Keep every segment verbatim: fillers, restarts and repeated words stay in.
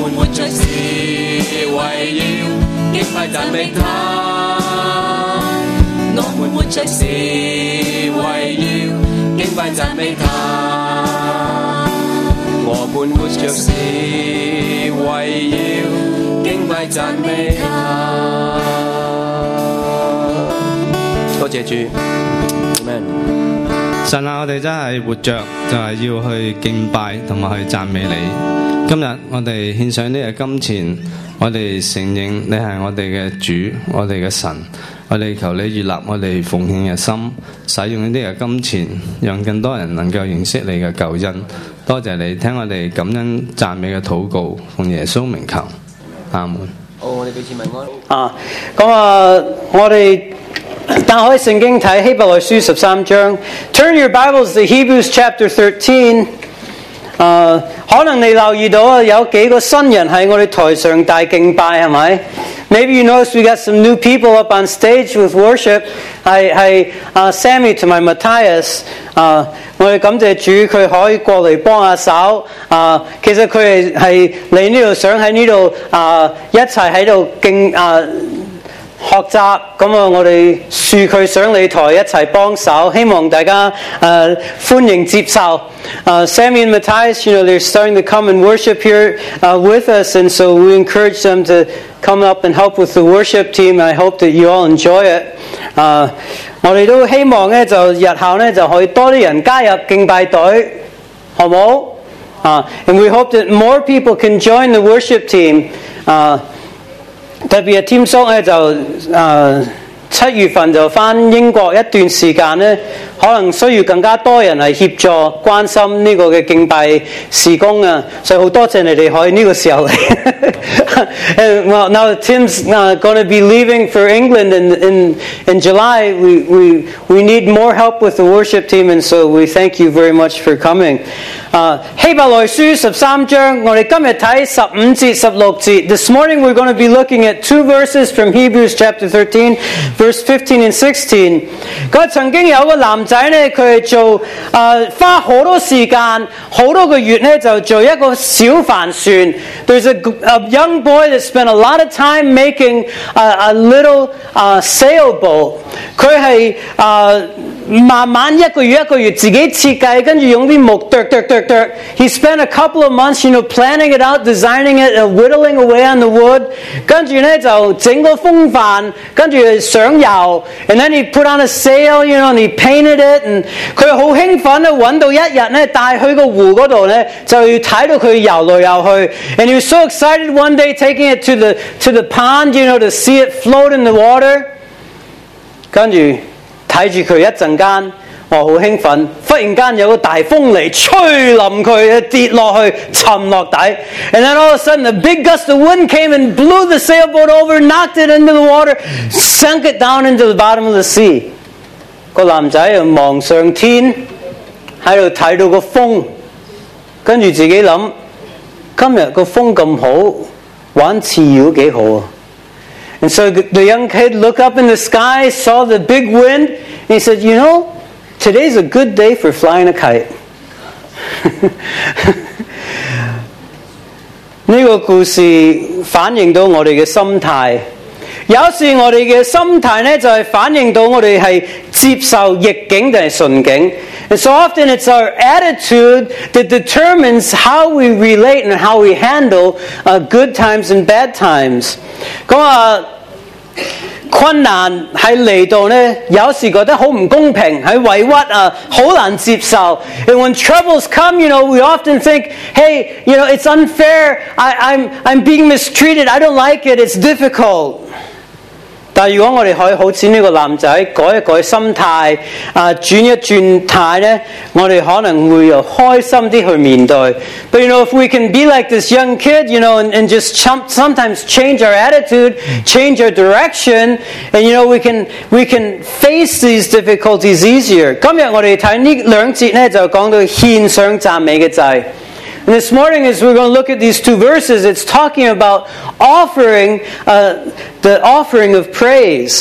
們活着是為要敬拜讚美他，我們活着是為要敬拜讚美他，我們活着是為要敬拜讚美他。多謝主 ，Amen。 神啊，我哋真係活着，就係要去敬拜同埋去讚美你。今日我哋獻上呢個金錢，我哋承認你係我哋嘅主，我哋嘅神。我哋求你悅納我哋奉獻嘅心，使用呢啲嘅金錢，讓更多人能夠認識你嘅救恩。多謝你聽我哋感恩讚美嘅禱告，奉耶穌名求，阿門。 好，我哋彼此問安。 啊，咁啊，我哋打開聖經睇希伯來書十三章 ，Turn your Bibles to Hebrews chapter thirteen。Uh, 可能你留意到啊，有幾個新人喺我哋台上大敬拜，係咪 ？Maybe you notice we got some new people up on stage with worship。係係啊 ，Sammy 同埋 Matthias 啊，我哋感謝主，佢可以過嚟幫下手啊。其實佢哋係嚟呢度想喺呢度啊，一齊喺度敬啊。學習咁啊！我哋恕佢上嚟台一齊幫手，希望大家誒、uh, 歡迎接受。Uh, Sammy and Matthias, you know, they're starting to come and worship here uh, with us, and so we encourage them to come up and help with the worship team. I hope that you all enjoy it. Uh, 我哋都希望咧，就日後咧就可以多啲人加入敬拜隊，好冇？啊、uh, ，and we hope that more people can join the worship team. 啊、uh,。特別係 Team Sok 咧就誒七月份就返英國一段時間咧，可能需要更加多人嚟協助關心呢個嘅敬拜事工啊，所以好多謝你哋可以呢個時候嚟。And well, now Tim's uh, going to be leaving for England in in in July. We we we need more help with the worship team, and so we thank you very much for coming. 啊，希伯來書十三章，我哋今日睇十五節、十六節。This morning we're going to be looking at two verses from Hebrews chapter thirteen, verse fifteen and sixteen. 佢曾經有個男仔咧，佢係做誒花好多時間、好多個月咧，就做一個小帆船。There's a, a young boy that spent a lot of time making a, a little uh, sailboat. 佢係誒慢慢一個月一個月自己設計，跟住用啲木剁剁剁剁。He spent a couple of months, you know, planning it out, designing it, uh, whittling away on the wood. 跟住咧就整個風帆，跟住上游 ，and then he put on a sail, you know, and he painted it. And 佢好興奮咧，揾到一日咧帶去個湖嗰度咧，就要睇到佢游來游去。And he was so excited one day taking it to the to the pond, you know, to see it float in the water. 跟住睇住佢一陣間，我好興奮，忽然間有個大風嚟吹冧佢，跌落去沉落底。And then all of a sudden a big gust of wind came and blew the sailboat over, knocked it into the water, sunk it down into the bottom of the sea. 個男仔又望上天，喺度睇到個風，跟住自己諗：今日個風咁好，玩刺鷂幾好啊！ And so the young kid looked up in the sky, saw the big wind, and he said, you know, today's a good day for flying a kite. 呢個故事反映到我哋嘅心態。有時我哋嘅心態咧，就係反映到我哋係接受逆境定係順境。And so often it's our attitude that determines how we relate and how we handle uh, good times and bad times. 咁啊，困難喺嚟到咧，有時覺得好唔公平，係委屈啊，好難接受。And when troubles come, you know, we often think, hey, you know, it's unfair. I, I'm I'm being mistreated. I don't like it. It's difficult. 但係如果我哋可以好似呢個男仔改一改心態，啊轉一轉態咧，我哋可能會又開心啲去面對。But you know, if we can be like this young kid, you know, and, and just sometimes change our attitude, change our direction, and you know, we can we can face these difficulties easier. 今日我哋睇呢兩節咧，就講到獻上讚美嘅祭。And this morning, as we're going to look at these two verses, it's talking about offering, uh, the offering of praise.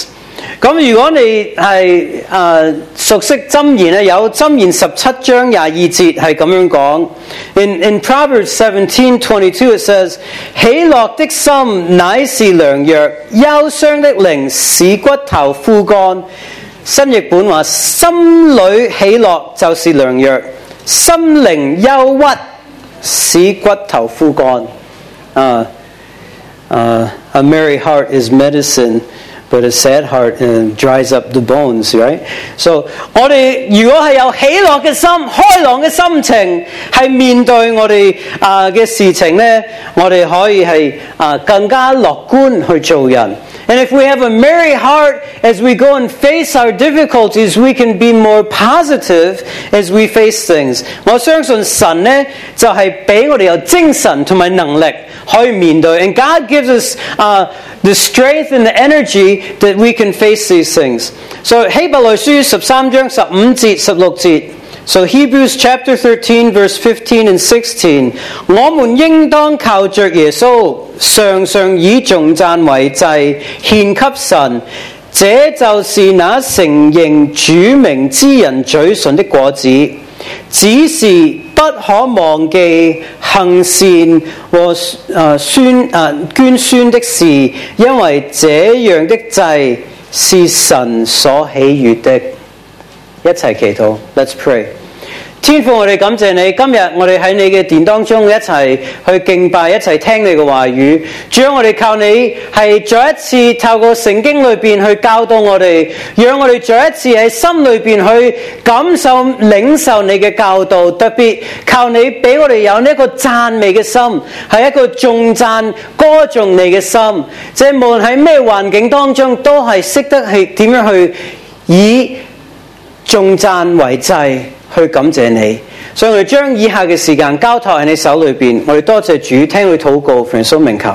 咁如果你係誒熟悉箴言咧，有箴言十七章廿二節係咁樣講。In in Proverbs seventeen twenty two it says， 喜樂的心乃是良藥，憂傷的靈使骨頭枯乾。新譯本話：心裏喜樂就是良藥，心靈憂鬱使骨頭枯乾。啊、uh, uh, A merry heart is medicine。But a sad heart uh, dries up the bones, right? So 我哋如果係有喜樂嘅心、開朗嘅心情，係面對我哋啊嘅事情咧，我哋可以係啊更加樂觀去做人。And if we have a merry heart as we go and face our difficulties, we can be more positive as we face things. 我相信神咧就係俾我哋有精神同埋能力可以面對。And God gives us uh, the strength and the energy that we can face these things. So 希伯來書十三章十五節、十六節。So Hebrews chapter thirteen verse fifteen and sixteen， 我們應當靠着耶穌，常常以頌讚為祭獻給神，這就是那承認主名之人嘴唇的果子。只是不可忘記行善和誒宣誒捐宣的事，因為這樣的祭是神所喜悅的。一齊祈禱 ，Let's pray。天父，我哋感謝你，今日我哋喺你嘅殿當中一齊去敬拜，一齊聽你嘅話語。主啊，我哋靠你係再一次透過聖經裏邊去教導我哋，讓我哋再一次喺心裏邊去感受領受你嘅教導，特別靠你俾我哋有呢一個讚美嘅心，係一個頌讚歌頌你嘅心。即係無論喺咩環境當中，都係識得係點樣去以頌讚為祭。去感謝你，所以我哋將以下嘅時間交託喺你手裏邊。我哋多謝主，聽佢禱告，奉耶穌名求。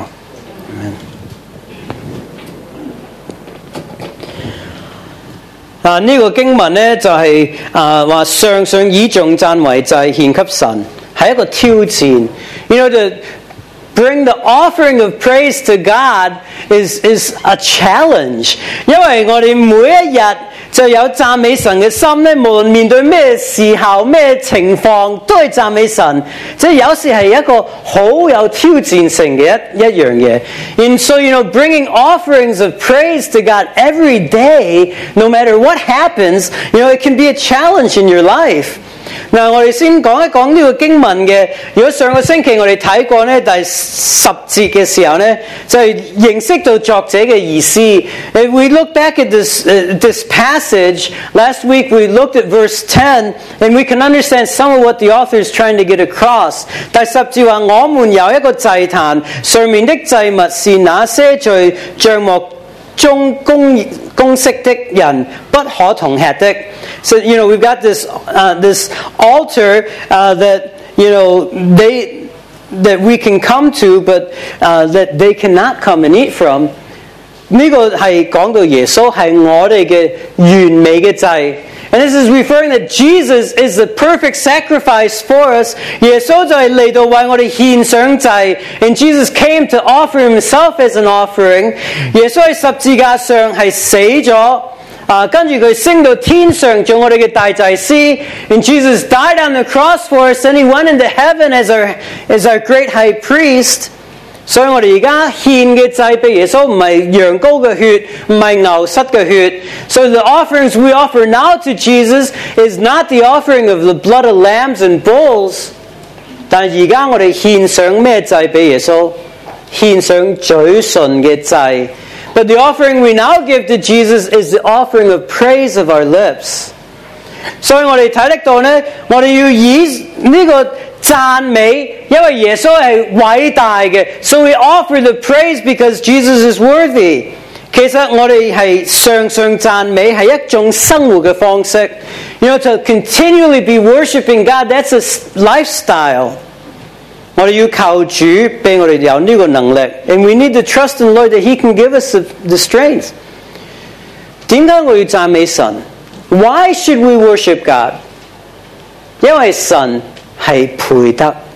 啊，呢、這個經文呢，就係、是、啊話，常常以頌讚為祭獻給神，係一個挑戰。You know, to bring the offering of praise to God is is a challenge， 因為我哋每一日就有讚美神嘅心咧，無論面對咩時候、咩情況，都係讚美神。即係有時係一個好有挑戰性嘅一一樣嘢。And so, you know, bringing offerings of praise to God every day, no matter what happens, you know, it can be a challenge in your life. 嗱，我哋先講一講呢個經文嘅。如果上個星期我哋睇過咧，第十節嘅時候咧，就係認識到作者嘅意思。If we look back at this uh, this passage last week, we looked at verse ten, and we can understand some of what the author is trying to get across. 第十節話：我們有一個祭壇，上面的祭物是那些在帳幕中供供職的人不可同吃的。So you know we've got this uh, this altar uh, that you know they that we can come to, but uh, that they cannot come and eat from. 呢個係講到耶穌係我哋嘅完美嘅祭。And this is referring that Jesus is the perfect sacrifice for us. 耶穌就係嚟到為我哋獻上祭。And Jesus came to offer himself as an offering. 耶穌喺十字架上係死咗，啊，跟住佢升到天上做我哋嘅大祭司。And Jesus died on the cross for us, and he went into heaven as our as our great high priest. 所以我哋而家獻嘅祭俾耶穌唔係羊羔嘅血，唔係牛膝嘅血。So the offerings we offer now to Jesus is not the offering of the blood of lambs and bulls。但係而家我哋獻上咩祭俾耶穌？獻上嘴唇嘅祭。But the offering we now give to Jesus is the offering of praise of our lips。所以我哋睇得到呢，我哋要以呢個讚美，因為耶穌係偉大嘅， so we offer the praise because Jesus is worthy。其實我哋係常常讚美係一種生活嘅方式。You know, to continually be worshiping God, that's a lifestyle。我哋要靠主俾我哋有呢個能力 ，and we need to trust in the Lord that He can give us the, the strength。點解我要讚美神？ Why should we worship God？ 因為神係配得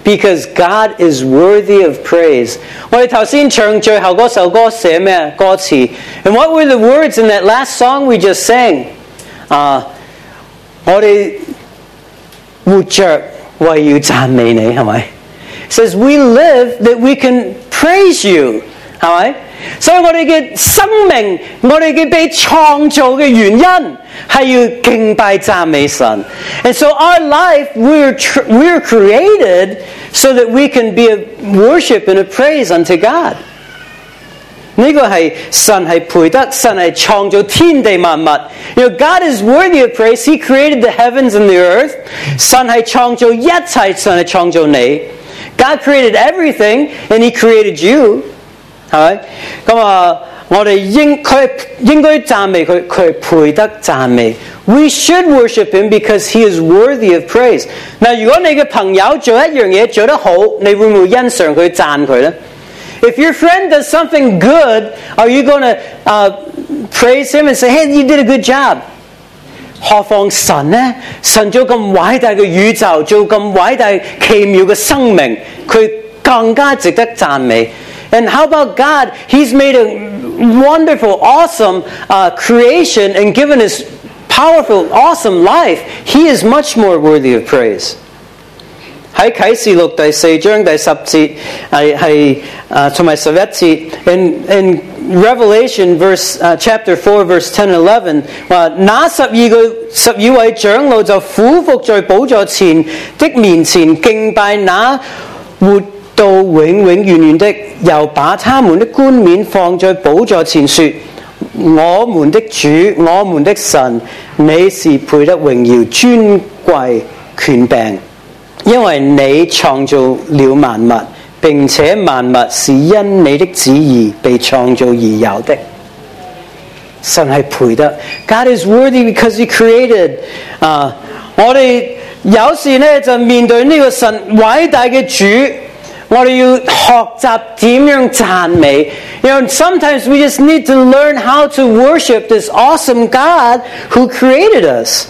because God is worthy of praise. 我哋頭先唱最後嗰首歌寫咩歌詞 ？And what were the words in that last song we just sang? 啊，我哋活着為要讚美你，係咪？ It says we live that we can praise you， 係咪？所以我哋嘅生命，我哋嘅被創造嘅原因係要敬拜讚美神。And so our life, we're we're created so that we can be a worship and a praise unto God. 呢個係神係配得，神係創造天地萬物。You know, God is worthy of praise. He created the heavens and the earth. 神係創造一切，神係創造你。God created everything, and He created you. 係咪？咁啊，我哋應佢應該讚美佢，佢配得讚美。We should worship Him because He is worthy of praise. 嗱，如果你嘅朋友做一樣嘢做得好，你會唔會欣賞佢、讚佢咧？ If your friend does something good, are you going to uh, praise him and say, "Hey, you did a good job"? 何況神呢？神做咁偉大嘅宇宙，做咁偉大奇妙嘅生命，佢更加值得讚美。And how about God? He's made a wonderful, awesome uh, creation and given us powerful, awesome life. He is much more worthy of praise. 喺啟示錄第四章第十節係係啊同埋十一節 in in Revelation verse、uh, chapter four verse ten and eleven 話那十二個十二位長老就俯伏在寶座前的面前敬拜那活到永永遠遠的，又把他們的冠冕放在寶座前說：我們的主，我們的神，你是配得榮耀、尊貴、權柄。因為你創造了萬物，並且萬物是因你的旨意被創造而有的。神係配得 God is worthy because He created、uh, 我哋有時呢就面對呢個神偉大嘅主，我哋要學習點樣讚美。You know, sometimes we just need to learn how to worship this awesome God who created us.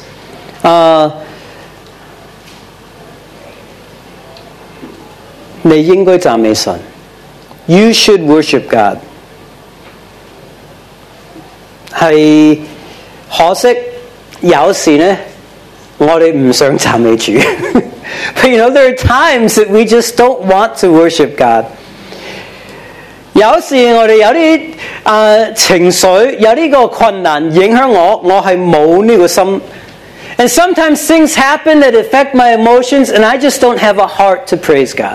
Uh, 你應該讚美神。You should worship God。係可惜有時呢，我哋唔想讚美主。But you know, there are times that we just don't want to worship God。有時我哋有啲啊、呃、情緒，有呢個困難影響我，我係冇呢個心。And sometimes things happen that affect my emotions, and I just don't have a heart to praise God。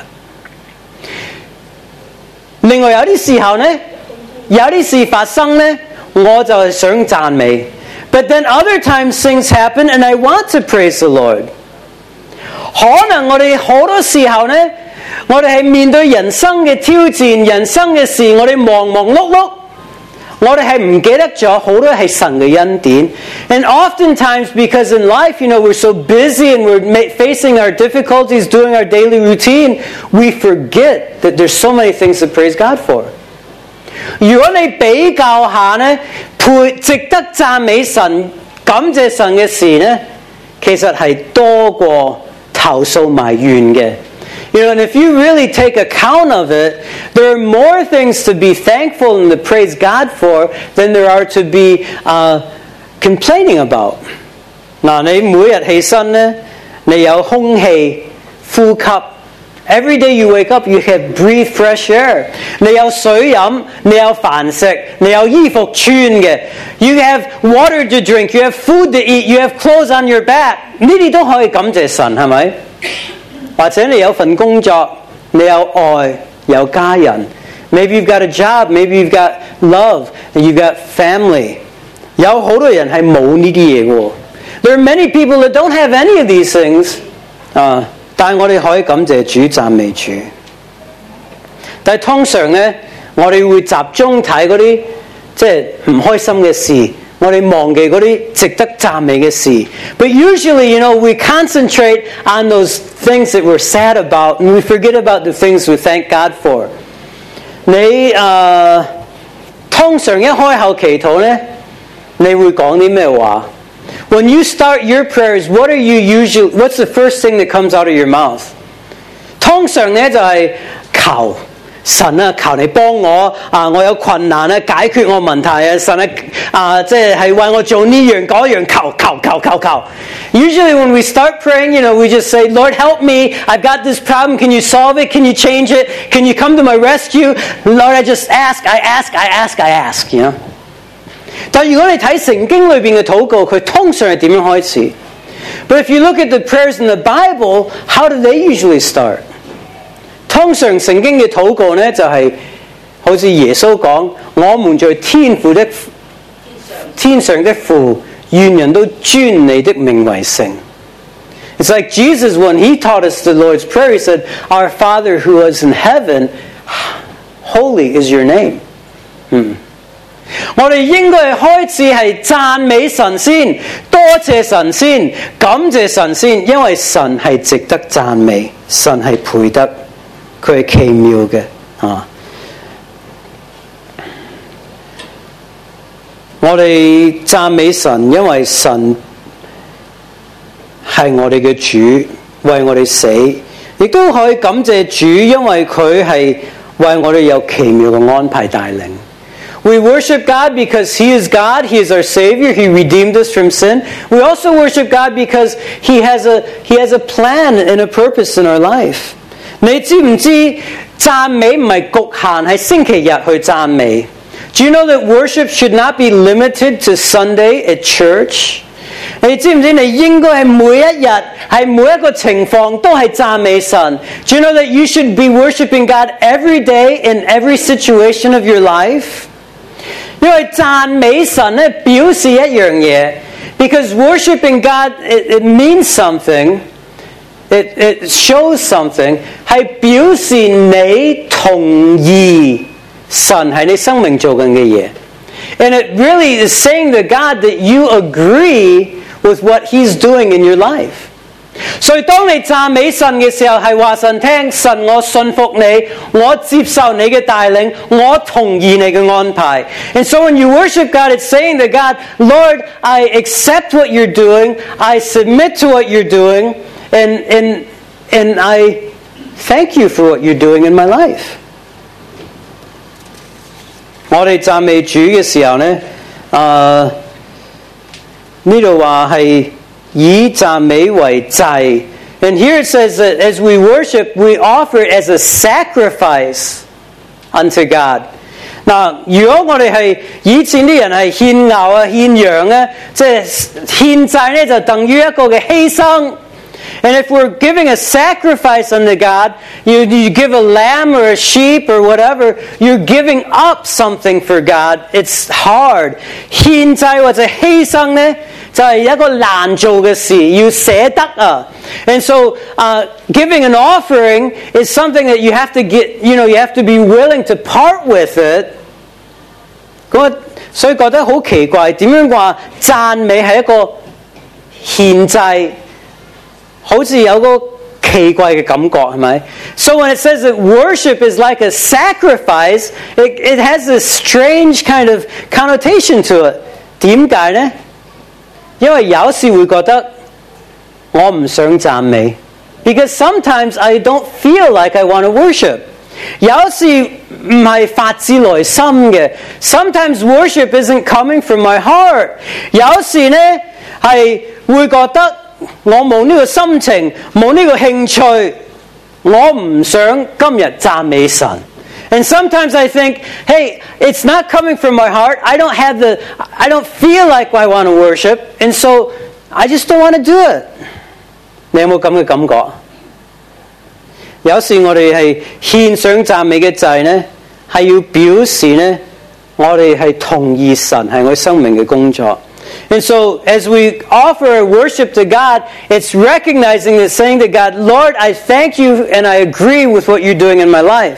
另外有啲時候呢，有啲事發生呢，我就係想讚美。But then other times things happen and I want to praise the Lord。可能我哋好多時候呢，我哋係面對人生嘅挑戰、人生嘅事，我哋忙忙碌碌，我哋係唔記得咗好多係神嘅恩典。And oftentimes because in life, you know, we're so busy and we're facing our difficulties, doing our daily routine, we forget that there's so many things to praise God for。如果你比較下呢，配值得讚美神、感謝神嘅事呢，其實係多過投訴埋怨嘅。You know, and if you really take account of it, there are more things to be thankful and to praise God for than there are to be uh, complaining about. 嗱，你每日起身呢，你有空氣呼吸。Every day you wake up, you have breathe fresh air. 你有水飲，你有飯食，你有衣服穿嘅。You have water to drink, you have food to eat, you have clothes on your back. 呢啲都可以感謝神，係咪？或者你有份工作，你有愛，有家人。Maybe you've got a job, maybe you've got love, and you've got family. 有好多人係冇呢啲嘢嘅。There are many people that don't have any of these things. 啊，但係我哋可以感謝主、讚美主。但係通常呢，我哋會集中睇嗰啲即係唔開心嘅事。我哋忘記嗰啲值得讚美嘅事。But usually, you know, we concentrate on those things that we're sad about, and we forget about the things we thank God for. 你誒、uh, 通常一開口祈禱呢，你會講啲咩話 ？When you start your prayers, what are you usually? What's the first thing that comes out of your mouth? 通通常咧就係求神啊，求你幫我啊！我有困難啊，解決我問題啊！神啊，啊，即係係為我做呢樣嗰樣，求求求求求。Usually when we start praying, you know, we just say, Lord, help me. I've got this problem. Can you solve it? Can you change it? Can you come to my rescue? Lord, I just ask, I ask, I ask, I ask, you know. 但如果你睇聖經裏邊嘅禱告，佢通常係點樣開始？ But if you look at the prayers in the Bible, how do they usually start? 通常聖經嘅禱告呢，就係好似耶穌講：我們在天父的天上的父，願人都尊你的名為聖。It's like Jesus when he taught us the Lord's Prayer, he said, "Our Father who is in heaven, holy is your name." 嗯。我哋應該係開始係讚美神先，多謝神先，感謝神先，因為神係值得讚美，神係配得，佢係奇妙嘅啊！我哋讚美神，因為神係我哋嘅主，為我哋死，亦都可以感謝主，因為佢係為我哋有奇妙嘅安排帶領。We worship God because He is God, He is our Savior, He redeemed us from sin. We also worship God because He has a, He has a plan and a purpose in our life. 你知唔知讚美唔係局限喺星期日去讚美？ Do you know that worship should not be limited to Sunday at church? 你知唔知你應該係每一日係每一個情況都係讚美神？ Do you know that you should be worshiping God every day in every situation of your life? 因為讚美神咧表示一樣嘢 because worshiping God, it, it means something, it, it shows something, 係表示你同意神喺你生命做緊嘅嘢。And it really is saying to God that you agree with what He's doing in your life. 所以當你讚美神嘅時候，係話神聽，神我信服你，我接受你嘅帶領，我同意你嘅安排。And so when you worship God, it's saying to God, Lord, I accept what you're doing, I submit to what you're doing, and, and, and I thank you for what you're doing in my life. 我哋讚美主嘅時候呢，啊呢度話係以讚美為祭。And here it says that as we worship, we offer it as a sacrifice unto God. 嗱，如果我哋係以前啲人係獻牛啊、獻羊咧，即係獻祭咧，就等於一個嘅犧牲。And if we're giving a sacrifice unto God, you, you give a lamb or a sheep or whatever, you're giving up something for God. It's hard. 獻祭或者犧牲呢，就係一個難做嘅事，要捨得啊。And so, uh, giving an offering is something that you have to get, you know, you have to be willing to part with it. 咁所以覺得好奇怪，點樣話讚美係一個獻祭？好似有個奇怪嘅感覺，係咪？ So when it says that worship is like a sacrifice, it, it has this strange kind of connotation to it. 點解呢？因為有時會覺得我唔想讚美 because sometimes I don't feel like I want to worship. 有時唔係發自內心嘅 sometimes worship isn't coming from my heart. 有時呢係會覺得我冇呢個心情，冇呢個興趣，我唔想今日讚美神。And sometimes I think, hey, it's not coming from my heart. I don't have the, I don't feel like I want to worship, and so I just don't want to do it. 你有冇咁嘅感覺？有時我哋係獻上讚美嘅祭呢，係要表示呢，我哋係同意神係我生命嘅工作。And so, as we offer worship to God, it's recognizing and saying to God, Lord, I thank you and I agree with what you're doing in my life.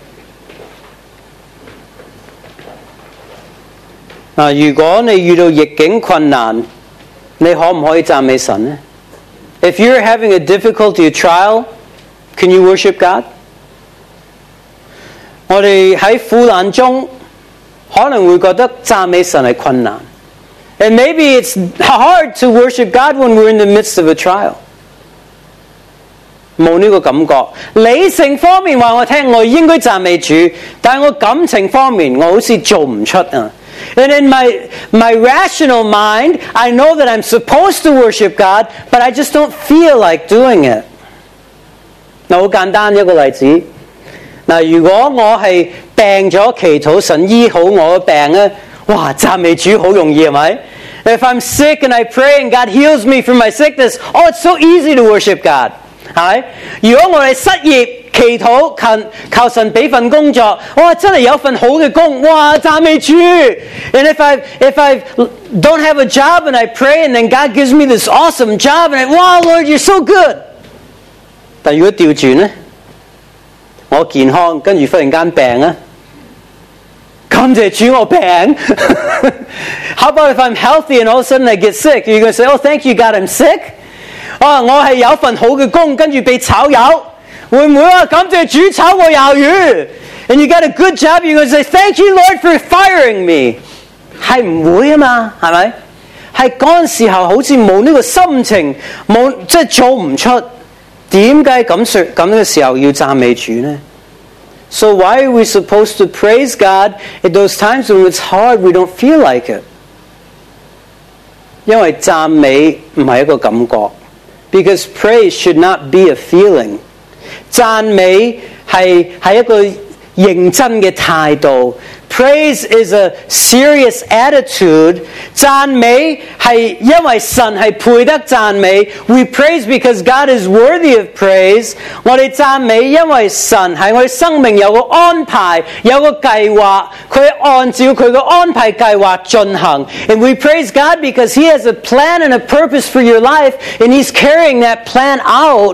嗱，如果你遇到逆境困難，你可唔可以讚美神呢？ If you're having a difficulty, a trial, can you worship God? 我哋喺苦難中可能會覺得讚美神係困難。And maybe it's hard to worship God when we're in the midst of a trial. 冇呢個感覺。理性方面話我聽，我應該讚美主，但係我感情方面我好似做唔出啊。And in my, my rational mind, I know that I'm supposed to worship God, but I just don't feel like doing it. 嗱，好簡單一個例子。嗱，如果我係病咗，祈禱神醫好我嘅病咧，哇，讚美主好容易係咪？ If I'm sick and I pray and God heals me from my sickness, oh, it's so easy to worship God. 係咪？如果我哋失業，祈禱求求神俾份工作，哇！真係有份好嘅工，哇！讚美主。And if I if I don't have a job and I pray and then God gives me this awesome job and I, wow, Lord, you're so good. 但如果調轉咧，我健康跟住忽然間病啊，感謝主我病。How about if I'm healthy and all of a sudden I get sick? You're going to say, oh, thank you, God, I'm sick. 啊，我係有份好嘅工，跟住被炒魷。會唔會啊？感謝主炒我魷魚 ，and you got a good job, you're going to say thank you Lord for firing me， 係唔會啊嘛，係咪？係嗰陣時候好似冇呢個心情，冇即係做唔出，點解咁說咁嘅時候要讚美主呢？ So why are we supposed to praise God at those times when it's hard, we don't feel like it？ 因為讚美唔係一個感覺 ，because praise should not be a feeling。讚美係係一個認真嘅態度 ，Praise is a serious attitude。讚美係因為神係配得讚美 ，We praise because God is worthy of praise。我哋讚美因為神係我哋生命有個安排，有個計劃，佢按照佢個安排計劃進行。And we praise God because He has a plan and a purpose for your life, and He's carrying that plan out。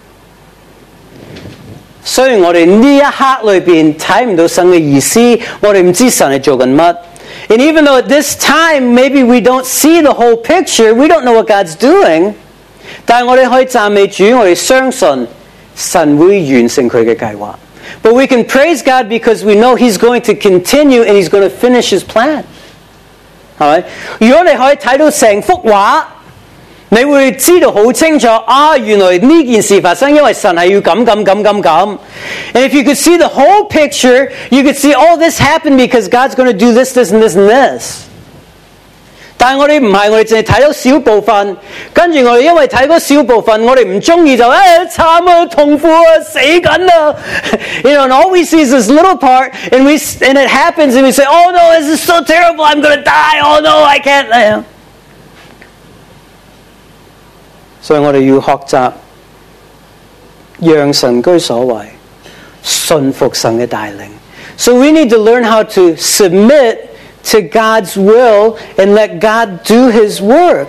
雖然我哋呢一刻裏邊睇唔到神嘅意思，我哋唔知神係做緊乜。And even though at this time maybe we don't see the whole picture, we don't know what God's doing， 但係我哋可以讚美主，我哋相信神會完成佢嘅計劃。But we can praise God because we know He's going to continue and He's going to finish His plan。係咪？如果你可以睇到成幅畫，你會知道好清楚啊！原來呢件事發生，因為神係要咁咁咁咁咁。And if you could see the whole picture, you could see all this happened because God's going to do this, this, and this, and this。但係我哋唔係，我哋淨係睇到小部分，跟住我哋因為睇嗰小部分，我哋唔中意就誒慘啊、痛苦啊、死緊啊。You know, and all we see is this little part, and we and it happens, and we say, "Oh no, this is so terrible! I'm going to die! Oh no, I can't." 所以我哋要學習讓神居所為，順服神嘅帶領。So we need to learn how to submit to God's will and let God do His work。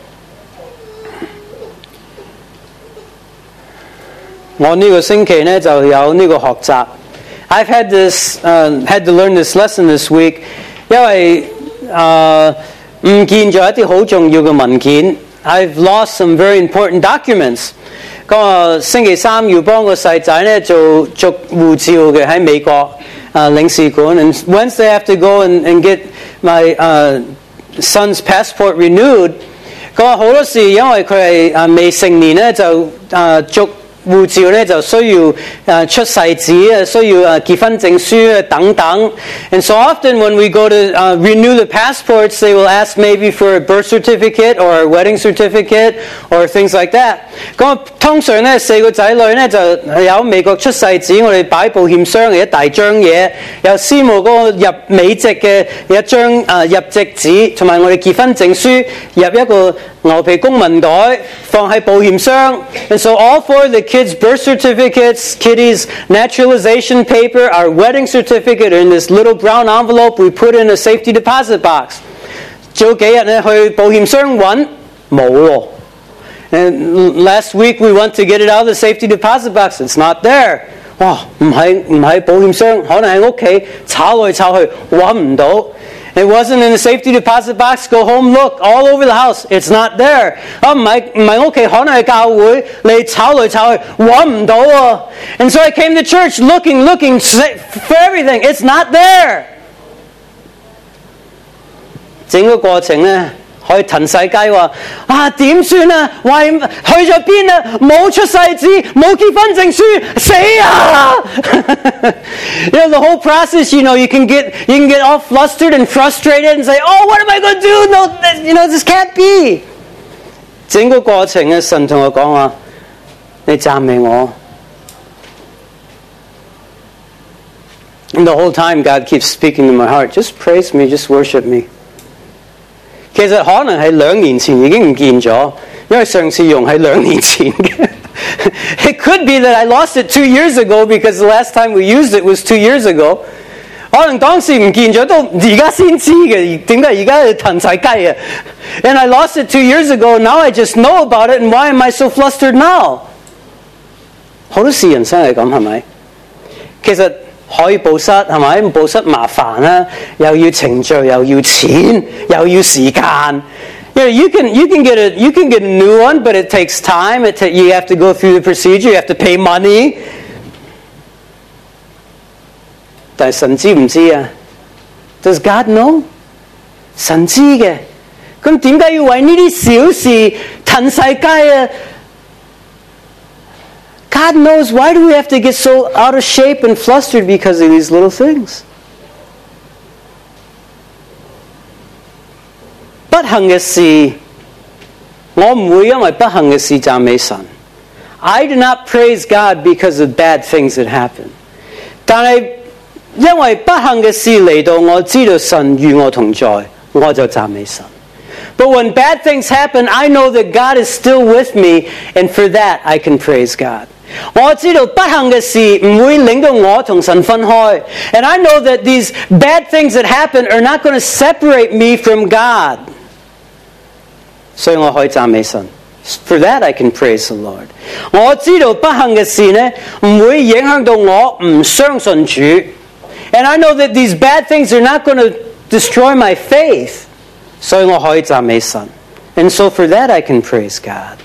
我呢個星期呢就有呢個學習。I've had this, uh, had to learn this lesson this week， 因為誒唔見咗一啲好重要嘅文件。I've lost some very important documents。咁啊，星期三要幫個細仔咧做續護照嘅喺美國啊領事館。And Wednesday I have to go and, and get my、uh, son's passport renewed。咁啊好多時因為佢係啊未成年咧就啊續護照咧就需要誒出世紙啊，需要誒結婚證書啊等等。And so often when we go to、uh, renew the passports, they will ask maybe for a birth certificate or a wedding certificate or things like that。咁通常咧四個仔女咧就有美國出世紙，我哋擺保險箱嘅一大張嘢，有師母嗰個入美籍嘅一張誒、呃、入籍紙，同埋我哋結婚證書入一個牛皮公文袋放喺保險箱。And so all four of the kids' birth certificates, Kitty's naturalization paper, our wedding certificate are in this little brown envelope we put in a safety deposit box。早幾日咧去保險箱揾冇喎。And last week we went to get it out of the safety deposit box. It's not there。哇，唔喺唔喺保險箱，可能喺屋企炒來炒去揾唔到。It wasn't in the safety deposit box. Go home, look all over the house. It's not there. 啊，唔係唔係屋企，可能係教會，你炒來炒去揾唔到喎。And so I came to church looking, looking for everything. It's not there. 整個過程咧可以騰世雞話啊點算啊？喂，去咗邊啊？冇出世紙，冇結婚證書，死啊！You know the whole process. You know you can get you can get all flustered and frustrated and say, "Oh, what am I going to do? No, you know this can't be." 整個過程嘅神同我講話，你讚美我。And the whole time God keeps speaking to my heart. Just praise me, just worship me. 其實可能係兩年前已經唔見咗，因為上次用係兩年前嘅。It could be that I lost it two years ago because the last time we used it was two years ago. 可能當時唔見咗，都而家先知嘅。點解而家騰晒雞啊 ？And I lost it two years ago. Now I just know about it. And why am I so flustered now? 好多時人生係咁，係咪？其實可以報失係咪？報失麻煩啦，又要程序，又要錢，又要時間。You know, you can you can get a you can get a new one, but it takes time. It ta- you have to go through the procedure. You have to pay money. 但係神知唔知啊 ？Does God know？ 神知嘅，咁點解要為呢啲小事騰世雞啊？ God knows. Why do we have to get so out of shape and flustered because of these little things? 不幸嘅事，我唔會因為不幸嘅事讚美神。I do not praise God because of bad things that happen. 但係因為不幸嘅事嚟到，我知道神與我同在，我就讚美神。But when bad things happen, I know that God is still with me, and for that I can praise God. 我知道不幸嘅事唔會令到我同神分開 and I know that these bad things that happen are not going to separate me from God. 所以我可以讚美神。For that I can praise the Lord. 我知道不幸嘅事呢唔會影響到我唔相信主 and I know that these bad things are not going to destroy my faith. 所以我可以讚美神。And so for that I can praise God.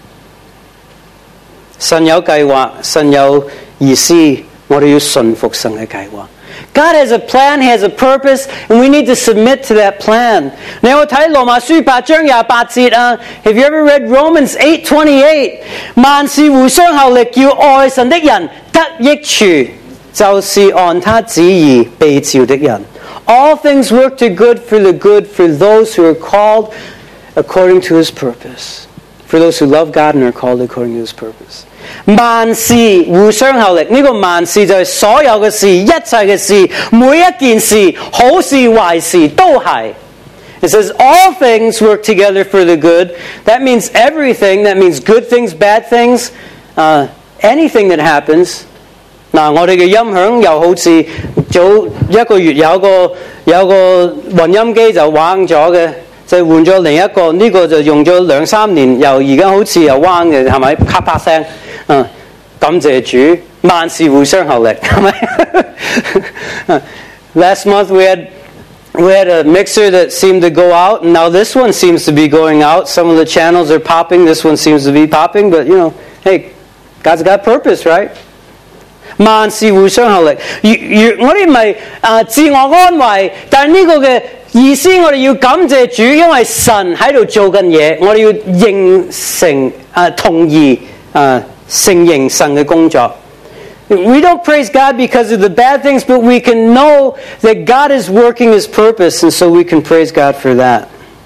神有計劃，神有意思，我哋要順服神嘅計劃。God has a plan, He has a purpose, and we need to submit to that plan. 你有冇睇羅馬書八章廿八節啊 Have you ever read Romans eight twenty-eight? 萬事互相效力，叫愛神的人得益處，就是按他旨意被召的人。All things work to good for the good for those who are called according to His purpose. For those who love God and are called according to His purpose. 萬事互相效力，呢個萬事就係所有嘅事，一切嘅事，每一件事，好事壞事都係。It says all things work together for the good. That means everything. That means good things, bad things, uh, anything that happens. 嗱，我哋嘅音響又好似早一個月有個有個混音機就彎咗嘅。就換咗另一個，呢、這個就用咗兩三年，又而家好似又彎嘅，係咪？咔啪聲，嗯，感謝主，萬事互相效力，係咪 ？Last month we had we had a mixer that seemed to go out, and now this one seems to be going out. Some of the channels are popping, this one seems to be popping, but you know, hey, God's got purpose, right? 萬事互相效力，如如我哋唔係啊自我安慰，但係呢個嘅。意思我哋要感謝主，因為神喺度做緊嘢，我哋要認承啊同意啊承認神嘅工作。We don't praise God because of the bad things, but we can know that God is working His purpose, and so we can praise God for that.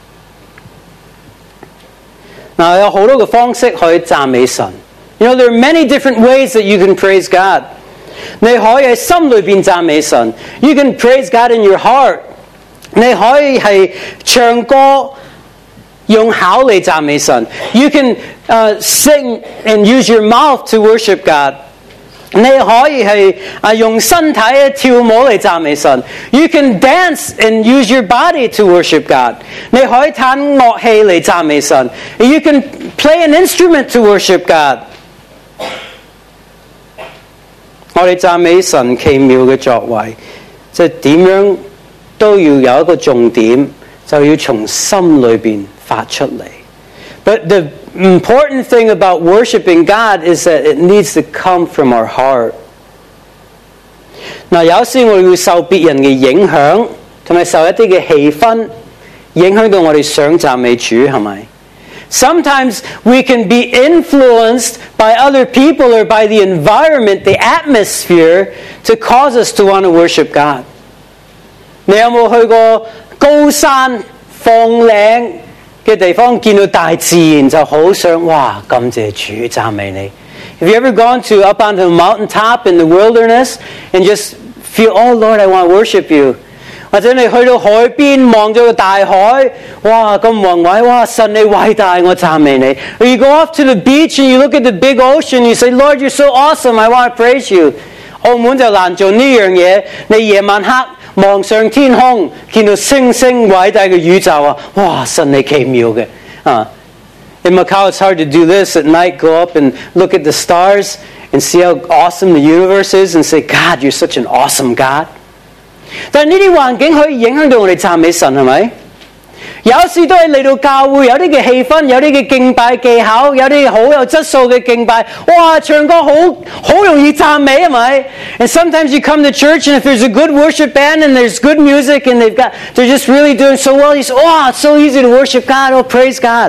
嗱，有好多嘅方式可以讚美神。You know, there are many different ways that you can praise God. 你可以喺心裏邊讚美神。You can praise God in your heart. 你可以係唱歌用口嚟讚美神。You can uh, sing and use your mouth to worship God. 你可以係啊用身體跳舞嚟讚美神。You can dance and use your body to worship God. 你可以彈樂器嚟讚美神。You can play an instrument to worship God. 我哋讚美神奇妙嘅作為，即係點樣？都要有一個重點，就要從心裏邊發出嚟。But the important thing about worshiping God is that it needs to come from our heart. 嗱，有時我哋會受別人嘅影響，同埋受一啲嘅氣氛， 影響到我哋想讚美主，係咪？ Sometimes we can be influenced by other people or by the environment, the atmosphere, to cause us to want to worship God. 你有冇去過高山放嶺嘅地方，見到大自然就好想哇感謝主讚美你 Have you ever gone to up onto a mountaintop in the wilderness and just feel, oh Lord, I want to worship you? 或者你去到海邊望咗個大海，哇咁宏偉，哇神你偉大，我讚美你。Or you go off to the beach and you look at the big ocean, you say, Lord, you're so awesome, I want to praise you. 澳門就難做呢樣嘢，你夜晚黑望上天空，見到星星偉大嘅宇宙啊，哇神你奇妙嘅啊！ In Macau, it's hard to do this at night. Go up and look at the stars and see how awesome the universe is, and say, God, you're such an awesome God. 但係呢啲環境可以影響到我哋讚美神，係咪？有時都係嚟到教會，有啲嘅氣氛，有啲嘅敬拜技巧，有啲好有質素嘅敬拜，哇！唱歌好好容易讚美，係咪？ And sometimes you come to church and if there's a good worship band and there's good music and they've got they're just really doing so well, you say, wow, it's so easy to worship God. Oh, praise God.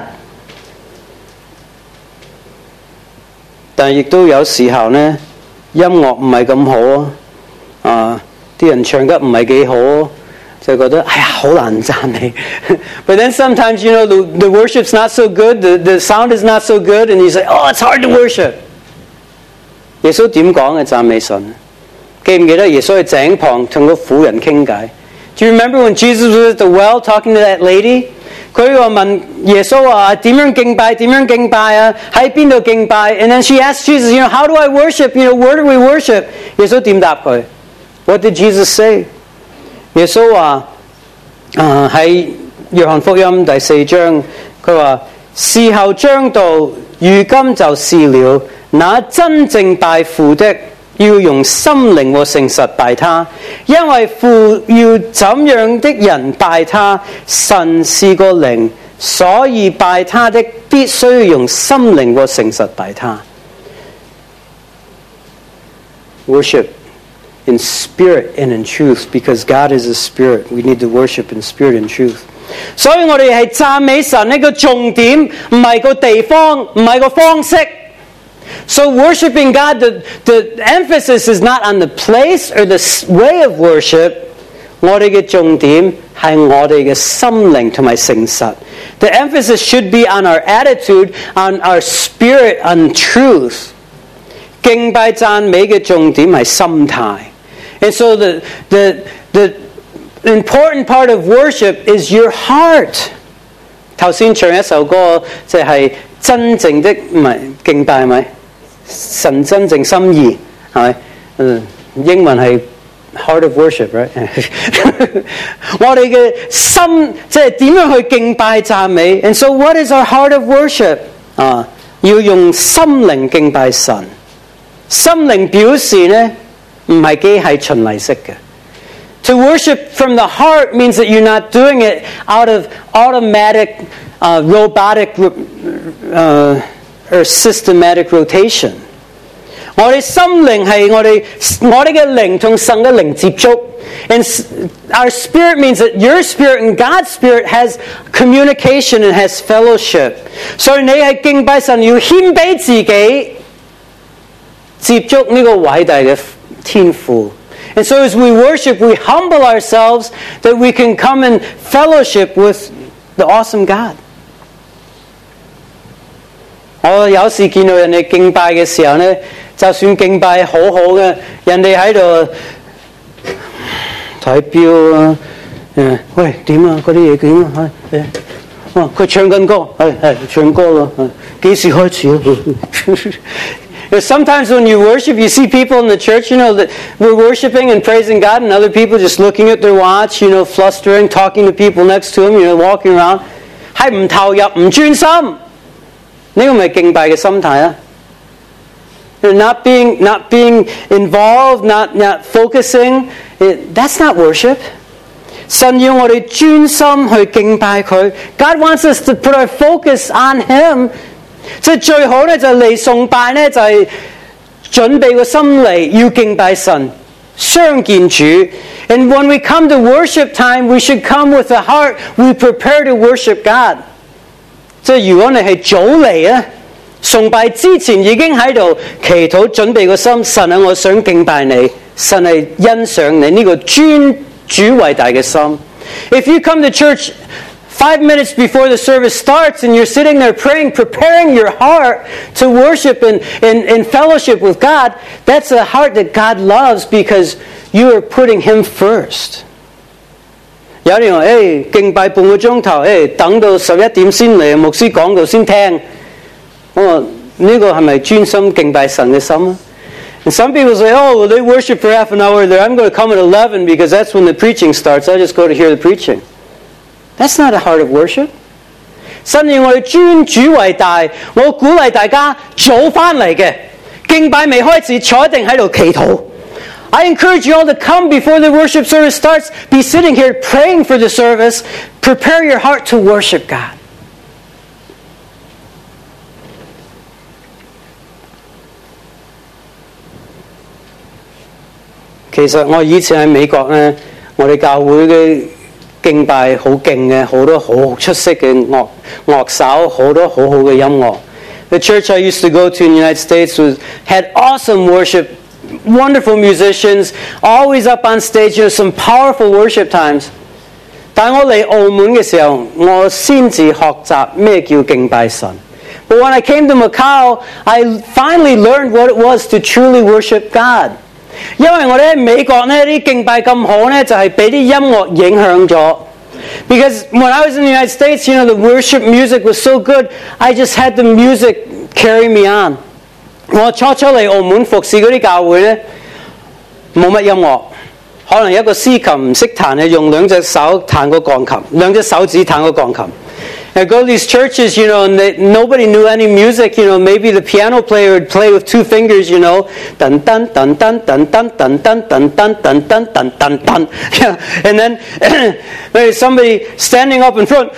但係亦都有時候呢，音樂唔係咁好啊，啲人唱得唔係幾好，就覺得哎呀好難讚美。But then sometimes you know the the worship's not so good, the the sound is not so good, and you say, oh, it's hard to worship. 耶穌點講嘅讚美神？記唔記得耶穌喺井旁同個婦人傾偈 ？Do you remember when Jesus was at the well talking to that lady? 佢話問耶穌話點樣敬拜？點樣敬拜啊？喺邊度敬拜 ？And then she asked Jesus, you know, how do I worship? You know, where do we worship? 耶穌點答佢 ？What did Jesus say? 耶穌話啊喺約翰福音第四章，佢話時候將到，如今就是了。那真正拜父的，要用心靈和誠實拜他，因為父要怎樣的人拜他，神是個靈，所以拜他的必須要用心靈和誠實拜他。Worship in spirit and in truth, because God is a spirit. We need to worship in spirit and truth. 所以我哋係讚美神呢個重點，唔係個地方，唔係個方式。So worshiping God, the, the emphasis is not on the place or the way of worship. 我哋嘅重點係我哋嘅心靈同埋誠實。The emphasis should be on our attitude, on our spirit, on truth. 敬拜讚美嘅重點係心態。And so the, the, the important part of worship is your heart. 頭先唱一首歌就係真正的唔係敬拜係咪？神真正心意係咪？嗯，英文係 heart of worship, right? 我哋嘅心即係點樣去敬拜讚美 ？And so what is our heart of worship? 啊，要用心靈敬拜神。心靈表示呢，唔係機械循例式嘅。To worship from the heart means that you're not doing it out of automatic, uh, robotic, uh, or systematic rotation. 我哋心靈係我哋我哋嘅靈同神嘅靈接觸 and our spirit means that your spirit and God's spirit has communication and has fellowship. 所以你係敬拜神要謙卑自己，接觸呢個偉大嘅天父。And so as we worship, we humble ourselves that we can come in fellowship with the awesome God. 我有時見到人哋敬拜嘅時候呢，就算敬拜好好嘅，人哋喺度睇錶啊，誒，喂點啊？嗰啲嘢點啊？誒，哇！佢唱緊歌，係係唱歌咯，幾時開始啊？Sometimes when you worship, you see people in the church, you know, that we're worshiping and praising God, and other people just looking at their watch, you know, flustering, talking to people next to them, you know, walking around. 係唔投入，唔專心。呢個咪敬拜嘅心態啊 ？Not being, not being involved, not, not focusing. It, that's not worship. 神要我哋專心去敬拜佢。God wants us to put our focus on Him. 即係最好咧，就嚟崇拜咧，就係準備個心嚟要敬拜神， 相見主。And when we come to worship time, we should come with a heart we prepare to worship God. 即係如果你係早嚟啊，崇拜之前已經喺度祈禱準備個心，神啊，我想敬拜你，神係欣賞你呢個尊主偉大嘅心。If you come to church five minutes before the service starts and you're sitting there praying, preparing your heart to worship and, and, and fellowship with God, that's a heart that God loves because you are putting Him first. 有啲人話：誒敬拜半個鐘頭，誒等到十一點先嚟，牧師講道先聽。我話呢個係咪專心敬拜神嘅心啊？ And some people say, oh, well, they worship for half an hour there. I'm going to come at eleven because that's when the preaching starts. I just go to hear the preaching. That's not a heart of worship. 神要我哋尊主為大，我鼓勵大家早返嚟嘅，敬拜未開始，坐一定喺度祈禱。I encourage you all to come before the worship service starts. Be sitting here praying for the service. Prepare your heart to worship God. 其實我以前喺美國咧，我哋教會嘅敬拜好勁嘅，好多好出色嘅樂樂手，好多好好嘅音樂。The church I used to go to in the United States was had awesome worship, wonderful musicians, always up on stage. You know, some powerful worship times. 但我嚟澳門嘅時候，我先至學習咩叫敬拜神。But when I came to Macau, I finally learned what it was to truly worship God. 因為我哋喺美國咧啲敬拜咁好咧，就係俾啲音樂影響咗。Because when I was in the United States, you know, the worship music was so good, I just had the music carry me on. 我初初嚟澳門服侍嗰啲教會咧，冇乜音樂，可能一個司琴唔識彈嘅，用兩隻手彈個鋼琴，兩隻手指彈個鋼琴。I go to these churches, you know, and they, nobody knew any music. You know, maybe the piano player would play with two fingers. You know, dun dun dun dun dun dun dun dun dun dun dun dun dun dun dun. Yeah, and then maybe somebody standing up in front.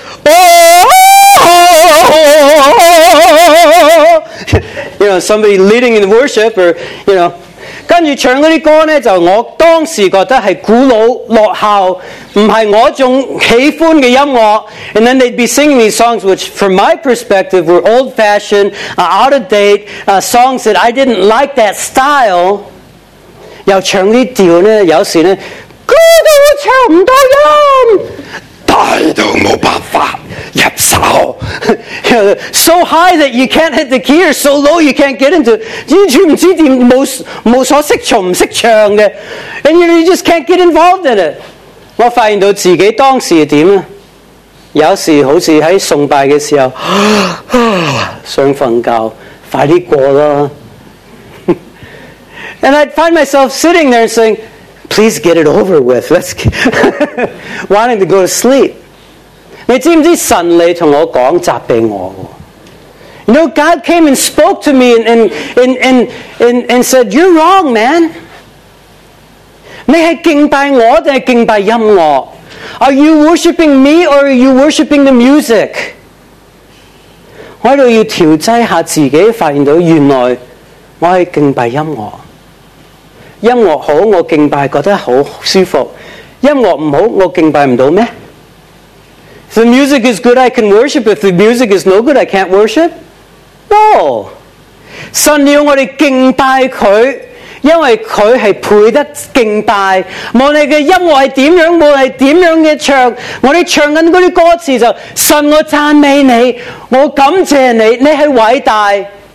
You know, somebody leading in worship, or you know. 跟住唱嗰啲歌呢，就我當時覺得係古老落後，唔係我種喜歡嘅音樂。And then they'd be singing these songs which, from my perspective, were old-fashioned, uh, out of date, uh, songs that I didn't like that style. 又唱啲調呢，有時呢，高到我唱唔到音，大到冇辦法入手。So high that you can't hit the key, or so low you can't get into. 完全唔知點，冇冇所適從，唔識唱嘅。And you, you just can't get involved in it. 我發現到自己當時係點啊？有時好似喺崇拜嘅時候，想瞓覺，快啲過啦。And I'd find myself sitting there and saying, please get it over with. Let's wanting to go to sleep. 你知唔知神嚟同我講責備我？You know, God came and spoke to me and, and, and, and, and, and said, you're wrong, man. 你係敬拜我定係敬拜音樂？ Are you worshiping me or are you worshiping the music? 我喺度要調劑下自己，發現到原來我係敬拜音樂。音樂好，我敬拜覺得好舒服；音樂唔好，我敬拜唔到咩？ If the music is good, I can worship. If the music is no good, I can't worship. No. 神要我哋敬拜佢，因為佢係配得敬拜。無論你嘅音樂係點樣，無論係點樣嘅唱，我哋唱緊嗰啲歌詞就神，我讚美你，我感謝你，你係偉大。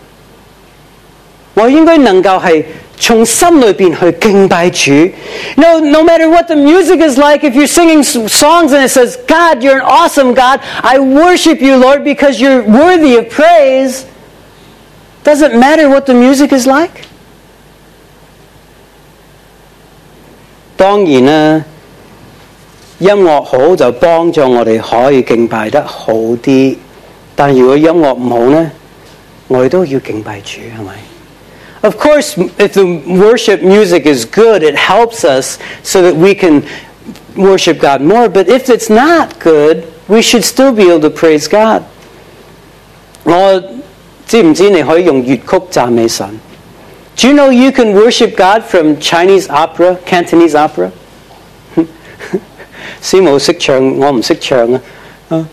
我應該能夠係從心裏邊去敬拜主。No, no matter what the music is like, if you're singing songs and it says, God, you're an awesome God, I worship you, Lord, because you're worthy of praise. Doesn't matter what the music is like. 當然啦，音樂好就幫助我哋可以敬拜得好啲，但如果音樂唔好呢，我哋都要敬拜主，係咪？Of course, if the worship music is good, it helps us so that we can worship God more. But if it's not good, we should still be able to praise God. 我知唔知你可以用粵曲讚美神？ Do you know you can worship God from Chinese opera, Cantonese opera? 師母識唱，我唔識唱啊。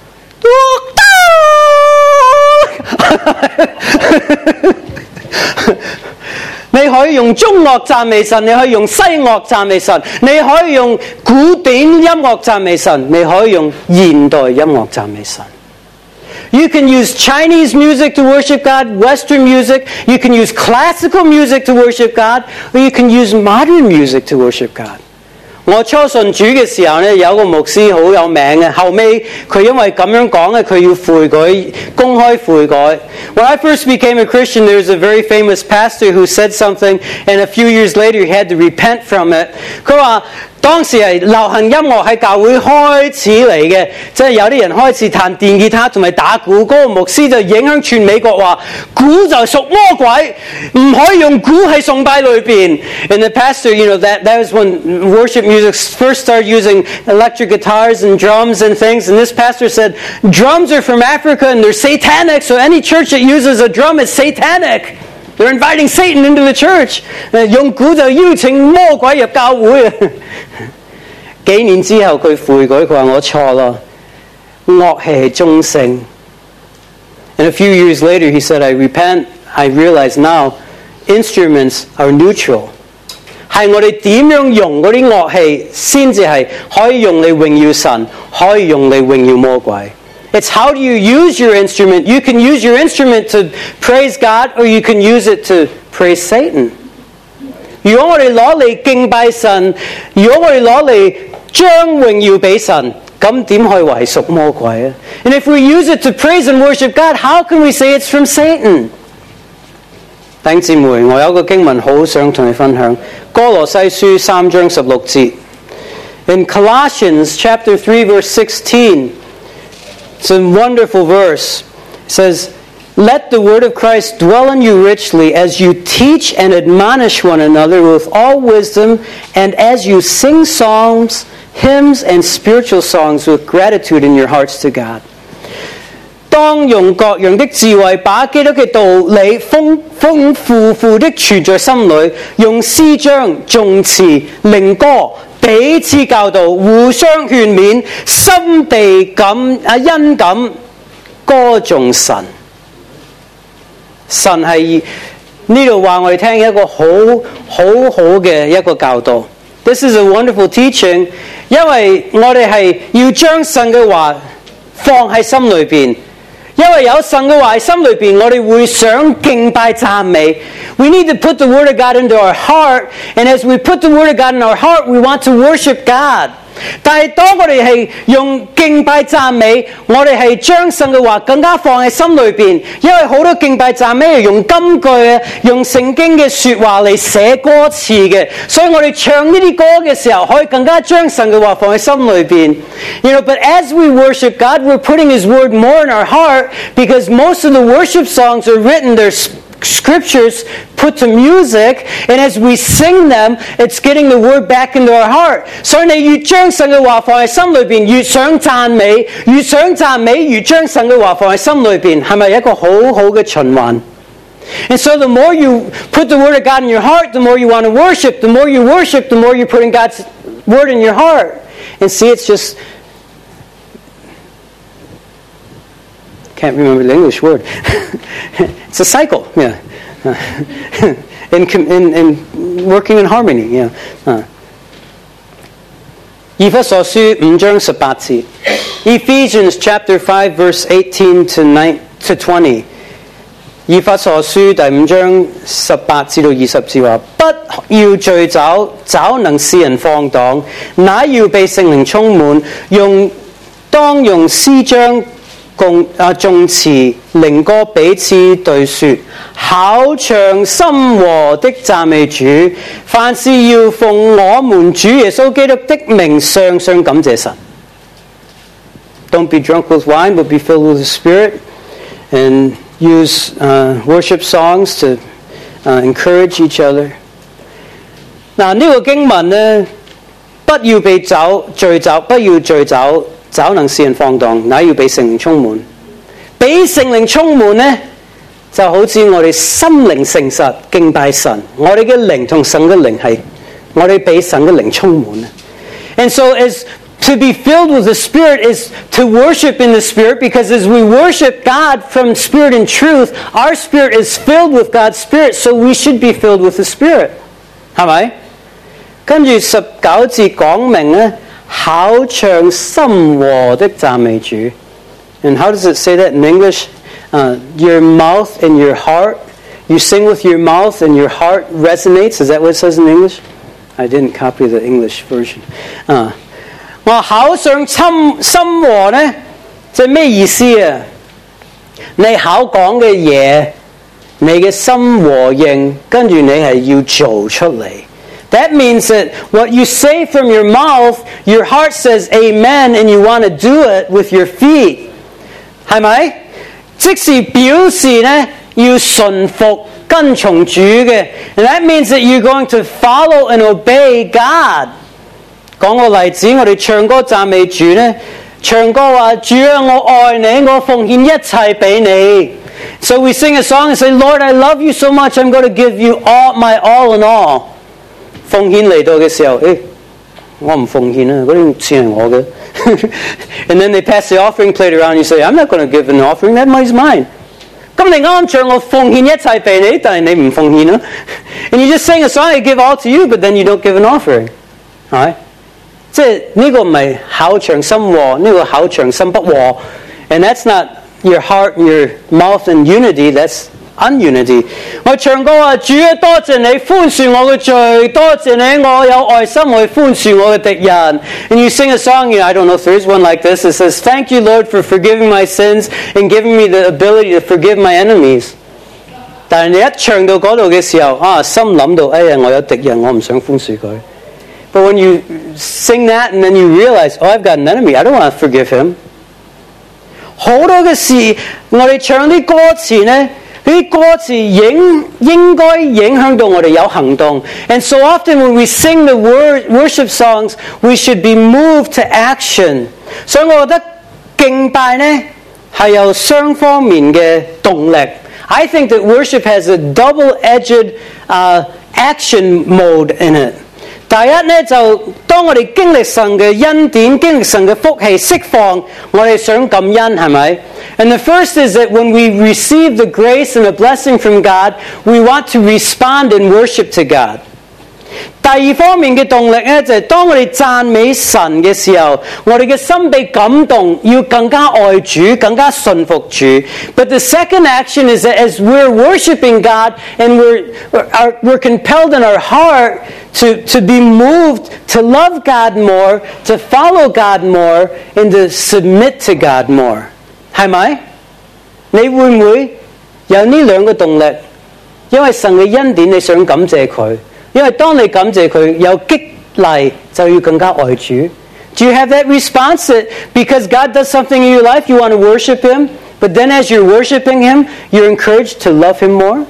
你可以用中樂讚美神，你可以用西樂讚美神，你可以用古典音樂讚美神，你可以用現代音樂讚美神。You can use Chinese music to worship God, Western music. You can use classical music to worship God, or you can use modern music to worship God. 我初信主嘅時候咧，有個牧師好有名嘅，後尾佢因為咁樣講咧，佢要悔改，公開悔改。When I first became a Christian, there was a very famous pastor who said something, and a few years later he had to repent from it. 佢話當時係流行音樂喺教會開始嚟嘅，即係有啲人開始彈電吉他同埋打鼓，嗰個牧師就影響全美國話鼓就屬魔鬼，唔可以用鼓喺崇拜裏邊。And the pastor, you know, that that was when worship music first started using electric guitars and drums and things. And this pastor said, drums are from Africa and they're satanic, so any church that uses a drum is satanic. They're inviting Satan into the church. 用鼓就邀請魔鬼入教會啊！幾年之後佢悔改，佢話我錯咯，樂器係中性。And a few years later he said, I repent, I realize now instruments are neutral. 係我哋點樣用嗰啲樂器先至係可以用嚟榮耀神，可以用嚟榮耀魔鬼。It's how do you use your instrument. You can use your instrument to praise God, or you can use it to praise Satan. 如果我哋攞嚟敬拜神，如果我哋攞嚟將榮耀俾神，咁點可以話係屬魔鬼啊？ And if we use it to praise and worship God, how can we say it's from Satan? 弟兄姊妹，我有一個經文好想同你分享，歌羅西書三章十六節。In Colossians chapter three verse sixteen, it's a wonderful verse. It says, Let the word of Christ dwell in you richly as you teach and admonish one another with all wisdom, and as you sing psalms, hymns, and spiritual songs with gratitude in your hearts to God. 當用各樣的智慧，把基督嘅道理豐豐富富的存在心裏，用詩章、頌詞、靈歌彼此教導，互相勸勉，心地感啊恩感歌頌神。神係呢度話我哋聽一個好好好嘅一個教導。This is a wonderful teaching， 因為我哋係要將神嘅話放喺心裏邊。因為有神嘅話喺心裏邊，我哋會想敬拜讚美。We need to put the word of God into our heart, and as we put the word of God in our heart, we want to worship God. 但係當我哋係用敬拜讚美，我哋係將神嘅話更加放喺心裏邊，因為好多敬拜讚美係用金句啊，用聖經嘅說話嚟寫歌詞嘅，所以我哋唱呢啲歌嘅時候，可以更加將神嘅話放喺心裏邊。You know, but as we worship God, we're putting His word more in our heart, because most of the worship songs are written, they're scriptures put to music, and as we sing them, it's getting the word back into our heart. 所以你越將神嘅話放喺心裏邊，越想讚美，越想讚美，越將神嘅話放喺心裏邊，係咪一個好好嘅循環？ And so the more you put the word of God in your heart, the more you want to worship. The more you worship, the more you're putting God's word in your heart. And see, it's just can't remember the English word. It's a cycle, yeah. in, in, in working in harmony, yeah. Uh. 以弗所書五章十八節 Ephesians chapter five verse eighteen to nine to twenty 以弗所書第五章十八至到二十節話，不要醉酒，酒能使人放蕩，乃要被聖靈充滿，用當用詩章共啊頌詞靈歌彼此對説，口唱心和的讚美主，凡事要奉我們主耶穌基督的名常常感謝神。Don't be drunk with wine, but be filled with the Spirit, and use uh, worship songs to uh, encourage each other. 嗱，呢個經文呢，不要被酒醉酒，不要醉酒。酒能使人放蕩，乃要被聖靈充滿。俾聖靈充滿呢， 就好似我哋心靈誠實敬拜神，我哋嘅靈同神嘅靈係我哋俾神嘅靈充滿啊。And so as to be filled with the Spirit is to worship in the Spirit, because as we worship God from Spirit and truth, our spirit is filled with God's Spirit, so we should be filled with the Spirit. 係咪？跟住十九節講明咧，考唱心和的讚美主。And how does it say that in English? Uh, your mouth and your heart. You sing with your mouth and your heart resonates. Is that what it says in English? I didn't copy the English version. 啊、uh,，我考上心心和呢，即係咩意思啊？你考講嘅嘢，你嘅心和應，跟住你係要做出嚟。That means that what you say from your mouth, your heart says amen, and you want to do it with your feet. 係咪？即是表示呢，要順服跟從主嘅。And that means that you're going to follow and obey God. 講個例子，我哋唱歌讚美主呢，唱歌話主啊，我愛你，我奉獻一切俾你。So we sing a song and say, Lord, I love you so much, I'm going to give you all my all in all. 奉獻嚟到嘅時候，誒，我唔奉獻啊，嗰啲錢係我嘅。And then they pass the offering plate around and you say, I'm not going to give an offering, that money's mine. 咁你啱啱唱我奉獻一切俾你，但係你唔奉獻啊。And you just sing a song, I give all to you, but then you don't give an offering. 係咪？即係呢個唔係口唱心和，呢個口唱心不和。And that's not your heart and your mouth in unity, that's ununity. 我唱歌話，主啊，多謝你寬恕我嘅罪，多謝你我有愛心去寬恕我嘅敵人。And you sing a song, you know, I don't know if there is one like this, it says, Thank you, Lord, for forgiving my sins and giving me the ability to forgive my enemies. 但係你一唱到嗰度嘅時候，啊，心諗到，哎呀，我有敵人，我唔想寬恕佢。But when you sing that and then you realize, oh, I've got an enemy, I don't want to forgive him. 好多嘅事，我哋唱啲歌詞呢，啲歌詞影應該影響到我哋有行動。And so often when we sing the word, worship songs, we should be moved to action. 所以我覺得敬拜呢係有雙方面嘅動力。I think that worship has a double-edged uh, action mode in it. 第一呢，就當我哋經歷神嘅恩典，經歷神嘅福氣釋放，我哋想感恩，係咪？ And the first is that when we receive the grace and a blessing from God, we want to respond in worship to God. 第二方面嘅動力呢，就係當我哋讚美神嘅時候，我哋嘅心被感動，要更加愛主，更加信服主。But the second action is that as we're worshiping God and we're, we're, we're compelled in our heart to, to be moved to love God more, to follow God more, and to submit to God more. 係咪？你會唔會有呢兩個動力？因為神嘅恩典，你想感謝佢。因為當你感謝佢，有激勵就要更加愛主。Do you have that response that because God does something in your life, you want to worship Him, but then as you're worshiping Him, you're encouraged to love Him more?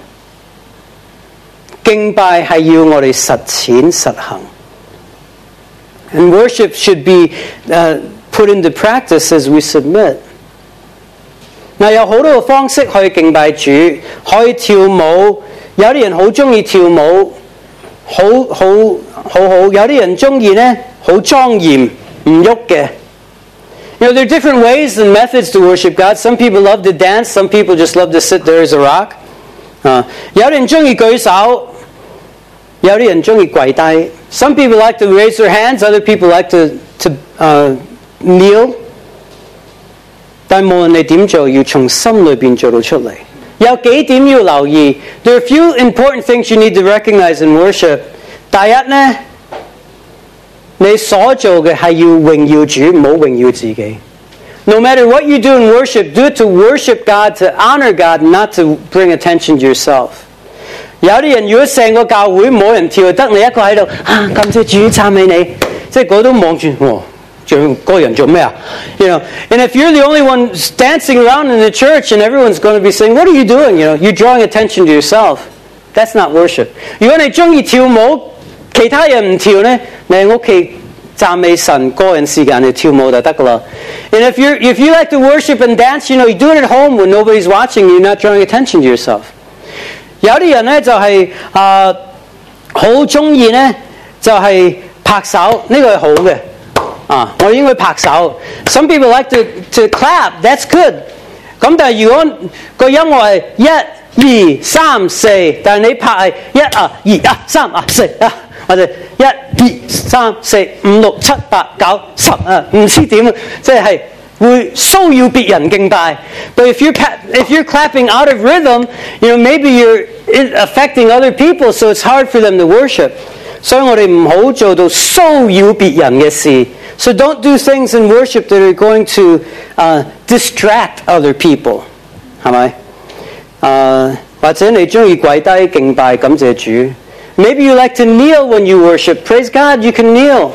敬拜係要我哋實踐實行。And worship should be uh, put into practice as we submit. 嗱，有好多個方式可以敬拜主，可以跳舞，有啲人好中意跳舞。好好好好，有啲人中意呢，好莊嚴唔喐嘅。You know, there are different ways and methods to worship God. Some people love to dance. Some people just love to sit there as a rock. 啊，有啲人中意舉手，有啲人中意跪低。Some people like to raise their hands. Other people like to to uh, kneel. 但無論你點做，要從心裏邊做到出嚟。有幾點要留意 There are a few important things you need to recognize in worship. 第一呢，你所做嘅係要榮耀主，唔好榮耀自己。No matter what you do in worship, do it to worship God, to honor God, not to bring attention to yourself. 有啲人如果成個教會冇人跳，得你一個喺度啊，感謝主讚美你，即係嗰都望住我。嗰個人做咩啊 You know, and if you're the only one dancing around in the church and everyone's going to be saying, what are you doing? You know, you're drawing attention to yourself. That's not worship. 如果你中意跳舞，其他人唔跳呢，你喺屋企讚美神個人時間去跳舞就得㗎啦。And if you if you like to worship and dance, you know, you do it at home when nobody's watching, you're not drawing attention to yourself. 有啲人咧就係啊好中意咧就係、是、拍手，呢、這個係好嘅啊，我應該拍手。Some people like to to clap, that's good. 咁但係如果個音樂係一二三四，但係你拍係一啊二啊三啊四啊，或者一二三四五六七八九十啊，唔知點啊，即係會騷擾別人敬拜。But if you're if you're clapping out of rhythm, you know maybe you're affecting other people, so it's hard for them to worship. 所以我哋唔好做到騷擾別人嘅事。So don't do things in worship that are going to uh, distract other people. 係咪？誒或者你中意跪低敬拜感謝主。Maybe you like to kneel when you worship. Praise God, you can kneel.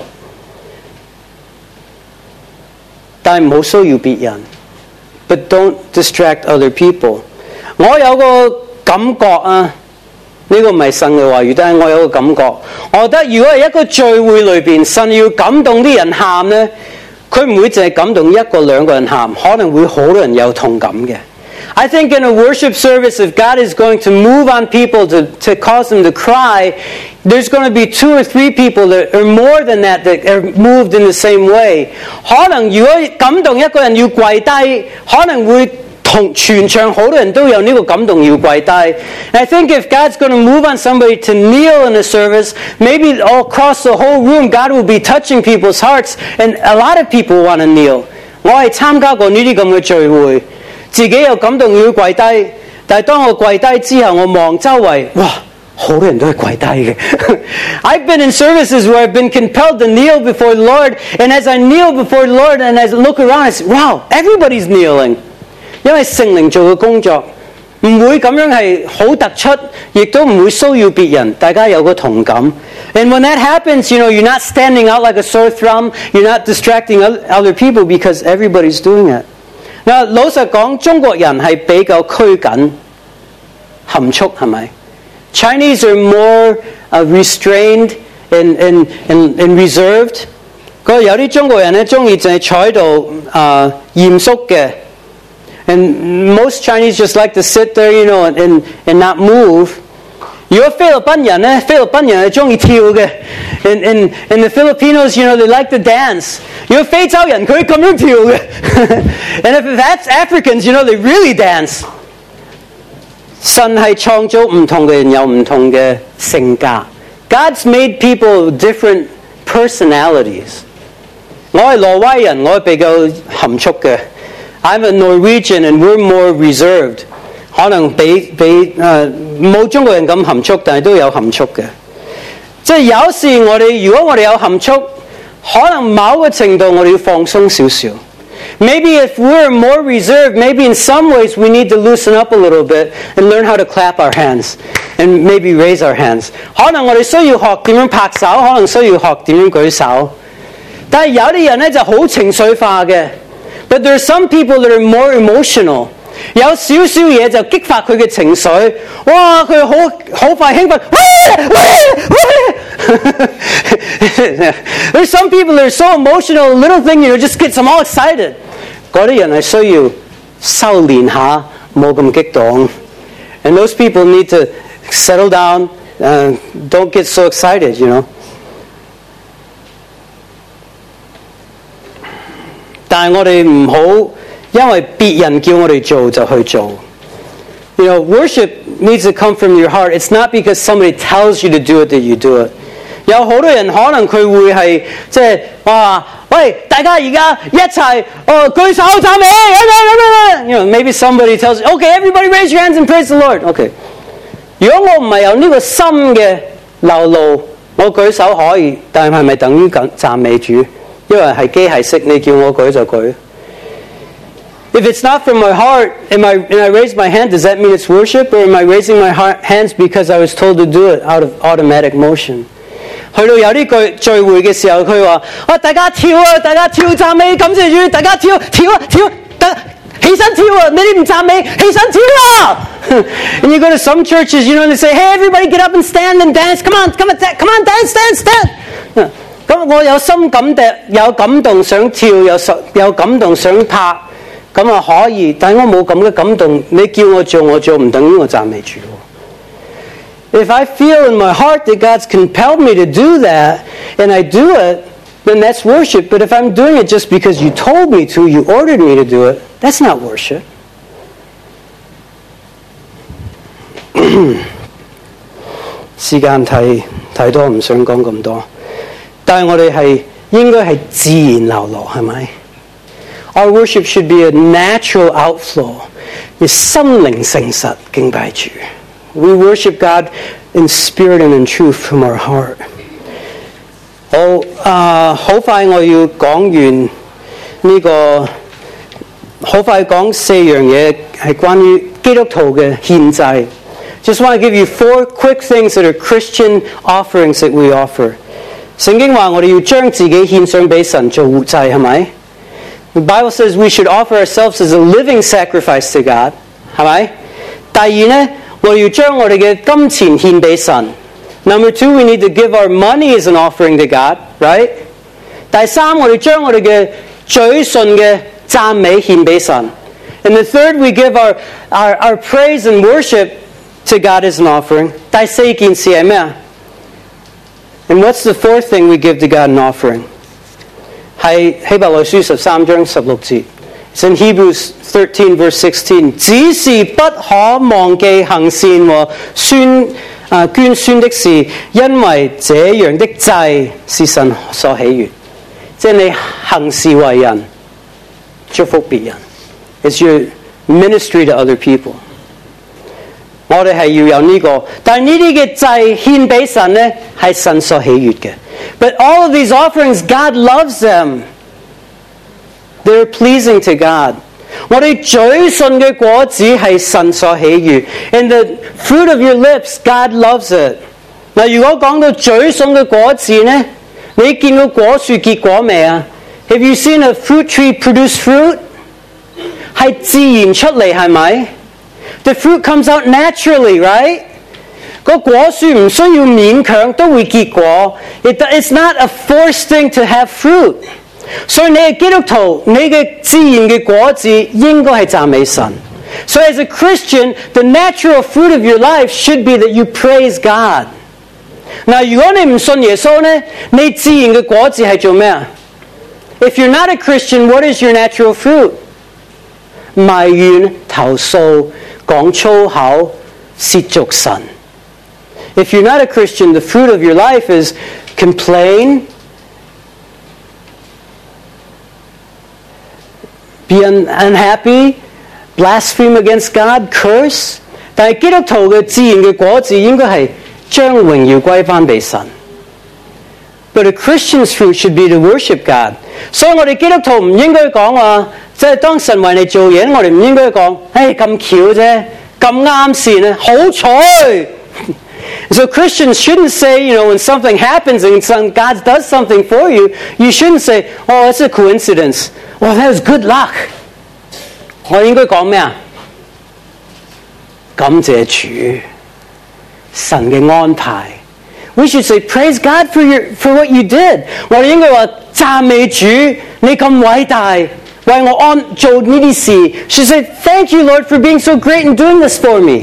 但係唔好騷擾別人。But don't distract other people. 我有個感覺啊，呢個唔係神嘅話語，但係我有個感覺。我覺得如果係一個聚會裏邊，神要感動啲人喊咧，佢唔會淨係感動一個兩個人喊，可能會好多人有同感嘅。I think in a worship service, if God is going to move on people to, to cause them to cry, there's going to be two or three people that are more than that that are moved in the same way. 可能如果感動一個人要跪低，可能會同全場好多人都有呢個感動要跪低。And I think if God's going to move on somebody to kneel in a service, maybe all across the whole room, God will be touching people's hearts, and a lot of people want to kneel. 我係參加過呢啲咁嘅聚會。自己有感動要跪低，但係當我跪低之後，我望周圍，哇，好多人都係跪低嘅。I've been in services where I've been compelled to kneel before the Lord, and as I kneel before the Lord and as I look around, I say, wow, everybody's kneeling. 因為聖靈做嘅工作，唔會咁樣係好突出，亦都唔會騷擾別人，大家有個同感。And when that happens, you know, you're not standing out like a sore thumb, you're not distracting other people because everybody's doing it. 嗱，老實講，中國人係比較拘謹、含蓄，係咪 ？Chinese are more uh, restrained and and and and reserved。嗰有啲中國人咧，中意淨係坐喺度啊嚴肅嘅。And most Chinese just like to sit there, you know, and and, and not move。如果菲律賓人咧，菲律賓人係中意跳嘅。And and and the Filipinos, you know, they like to dance。如果非洲人佢咁樣跳嘅。And if that's Africans, you know, they really dance。神係創造唔同嘅人有唔同嘅性格。God's made people different personalities。我係挪威人，我係比較含蓄嘅。I'm a Norwegian and we're more reserved。可能比比誒冇中國人咁含蓄，但係都有含蓄嘅。即係有時我哋如果我哋有含蓄，可能某個程度我哋要放鬆少少。Maybe if we're more reserved, maybe in some ways we need to loosen up a little bit and learn how to clap our hands and maybe raise our hands. 可能我哋需要學點樣拍手，可能需要學點樣舉手。但係有啲人咧就好情緒化嘅。But there are some people that are more emotional。有少少嘢就激發佢嘅情緒，哇！佢好好快興奮，喂喂喂 There's some people that are so emotional, a little thing, you know, just gets them all excited。嗰啲人係需要修練下，冇咁激動。And those people need to settle down, uh, don't get so excited, you know。但係我哋唔好。因為別人叫我哋做就去做。You know, worship needs to come from your heart. It's not because somebody tells you to do it that you do it. 有好多人可能佢會係即係哇，喂，大家而家一齊哦舉手讚美，咁樣咁樣。You know, maybe somebody tells you, okay, everybody raise your hands and praise the Lord. Okay. 如果我唔係有呢個心嘅流露，我舉手可以，但係係咪等於讚美主？因為係機械式，你叫我舉就舉。If it's not from my heart, am I, and I raise my hand, does that mean it's worship? Or am I raising my heart, hands because I was told to do it out of automatic motion? 去到有啲聚聚會嘅時候，佢話：啊，大家跳啊，大家跳讚美感謝主，大家跳跳啊跳，得起身跳啊！你哋唔讚美，起身跳啊 ！And you go to some churches, you know, and they say, hey, everybody get up and stand and dance. Come on, come on, come on, dance, dance, dance. 咁我有心感的，有感動想跳，有有感動想拍，咁啊可以。但係我冇咁嘅感動，你叫我做我做，唔等於我讚美主。If I feel in my heart that God's compelled me to do that, and I do it, then that's worship. But if I'm doing it just because you told me to, you ordered me to do it, that's not worship. 時間太太多，唔想講咁多。但係我哋係應該係自然流露，係咪？ Our worship should be a natural outflow. 要心靈誠實敬拜主。We worship God in spirit and in truth from our heart. 好啊，好、uh, 快我要講完呢、這個，好快講四樣嘢係關於基督徒嘅獻祭。Just want to give you four quick things that are Christian offerings that we offer. 聖經話我哋要將自己獻上俾神做活祭，係咪？ The Bible says we should offer ourselves as a living sacrifice to God， 係咪？第二呢，我哋要將我哋嘅金錢獻俾神。Number two, we need to give our money as an offering to God, right? 第三，我哋將我哋嘅嘴唇嘅讚美獻俾神。And the third, we give our, our, our praise and worship to God as an offering. 第四件事係咩啊？ And what's the fourth thing we give to God an offering? 係希伯來書十三章十六節。It's in Hebrews thirteen verse sixteen. 只是不可忘記行善和宣啊捐宣的事，因為這樣的祭是神所喜悅。即係你行事為人，祝福別人。It's your ministry to other people. 我哋係要有呢、這個，但係呢啲嘅祭獻俾神呢，係神所喜悅嘅。But all of these offerings, God loves them. They're pleasing to God. 我哋嘴唇嘅果子係神所喜悅 ，and the fruit of your lips, God loves it. 嗱，如果講到嘴唇嘅果子呢，你見到果樹結果未啊 ？Have you seen a fruit tree produce fruit？ 係自然出嚟，係咪？ The fruit comes out naturally, right? 個果樹唔需要勉強都會結果。It, it's not a forced thing to have fruit. 所以你係基督徒，你嘅自然嘅果子應該係讚美神。So as a Christian, the natural fruit of your life should be that you praise God. 嗱，如果你唔信耶穌呢，你自然嘅果子係做咩啊 ？If you're not a Christian, what is your natural fruit? 埋怨、投訴、講粗口、褻瀆神。If you're not a Christian, the fruit of your life is complain, be unhappy, blaspheme against God, curse. 但係基督徒嘅自然嘅果子應該係將榮耀歸翻俾神。But a Christian's fruit should be to worship God. 所以我哋基督徒唔應該講話，即係當神為你做嘢，我哋唔應該講，唉咁巧啫，咁啱線啊，好彩。So Christians shouldn't say, you know, when something happens and some, God does something for you, you shouldn't say, oh, it's a coincidence. Well, that was good luck. 我應該講咩啊？感謝主，神嘅安排。We should say, praise God for your for what you did. 我哋應該話讚美主，你咁偉大，為我安做呢啲事。She said, thank you, Lord, for being so great and doing this for me.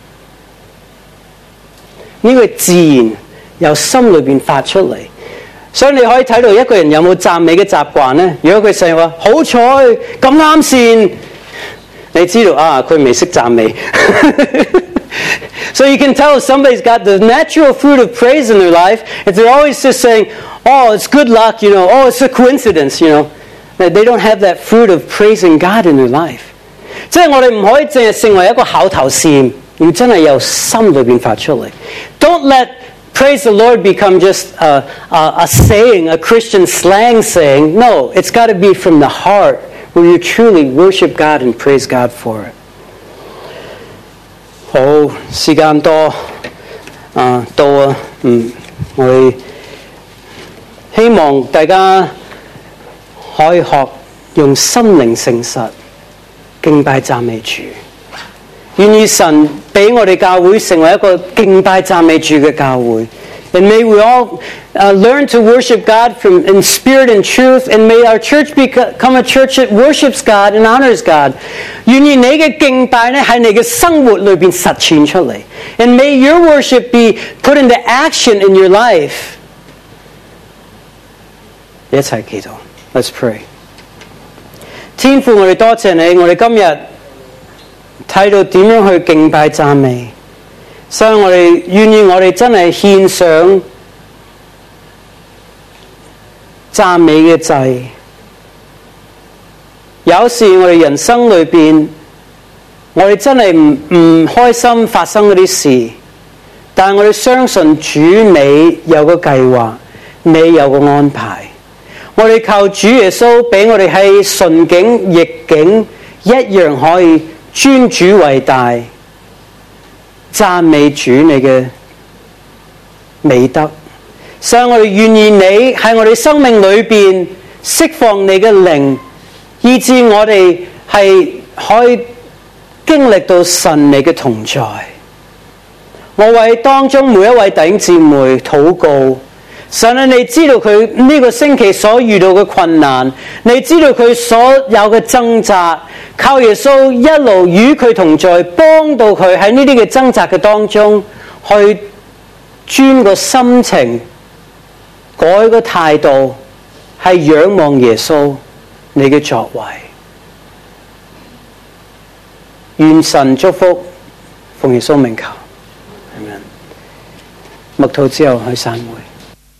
呢個自然由心裏邊發出嚟，所以你可以睇到一個人有冇讚美嘅習慣呢？如果佢成日話好彩咁啱線，你知道啊，佢未識讚美。So you can tell if somebody's got the natural fruit of praise in their life, if they're always just saying, oh, it's good luck, you know, oh, it's a coincidence, you know, that they don't have that fruit of praising God in their life. 即係我哋唔可以淨係成為一個口頭禪，要真係由心裏邊發出嚟。Don't let praise the Lord become just a, a, a saying, a Christian slang saying. No, it's got to be from the heart where you truly worship God and praise God for it. 好，時間多啊，到啊，嗯，我哋希望大家可以學用心靈誠實敬拜讚美主。願意神俾我哋教會成為一個敬拜讚美主嘅教會， And may we all uh, learn to worship God from in spirit and truth, and may our church become a church that worships God and honors God. 願意你嘅敬拜咧喺你嘅生活裏邊實踐出嚟。And may your worship be put into action in your life. 一齊祈禱。Let's pray. 天父，我哋多謝你，我哋今日睇到點樣去敬拜讚美。所以我哋願意，我哋真係獻上讚美嘅祭。有時我哋人生裏邊，我哋真係唔唔開心發生嗰啲事，但係我哋相信主你有個計劃，你有個安排。我哋靠主耶穌俾我哋喺順境逆境一樣可以尊主為大。讚美主你嘅美德，所以我哋願意你喺我哋生命裏邊釋放你嘅靈，以致我哋係可以經歷到神你嘅同在。我為當中每一位弟兄姊妹禱告，神啊，你知道佢呢個星期所遇到嘅困難，你知道佢所有嘅掙扎，靠耶穌一路與佢同在，幫到佢喺呢啲嘅掙扎嘅當中，去轉個心情，改個態度，係仰望耶穌你嘅作為。願神祝福，奉耶穌名求，阿們。默禱之後去散會。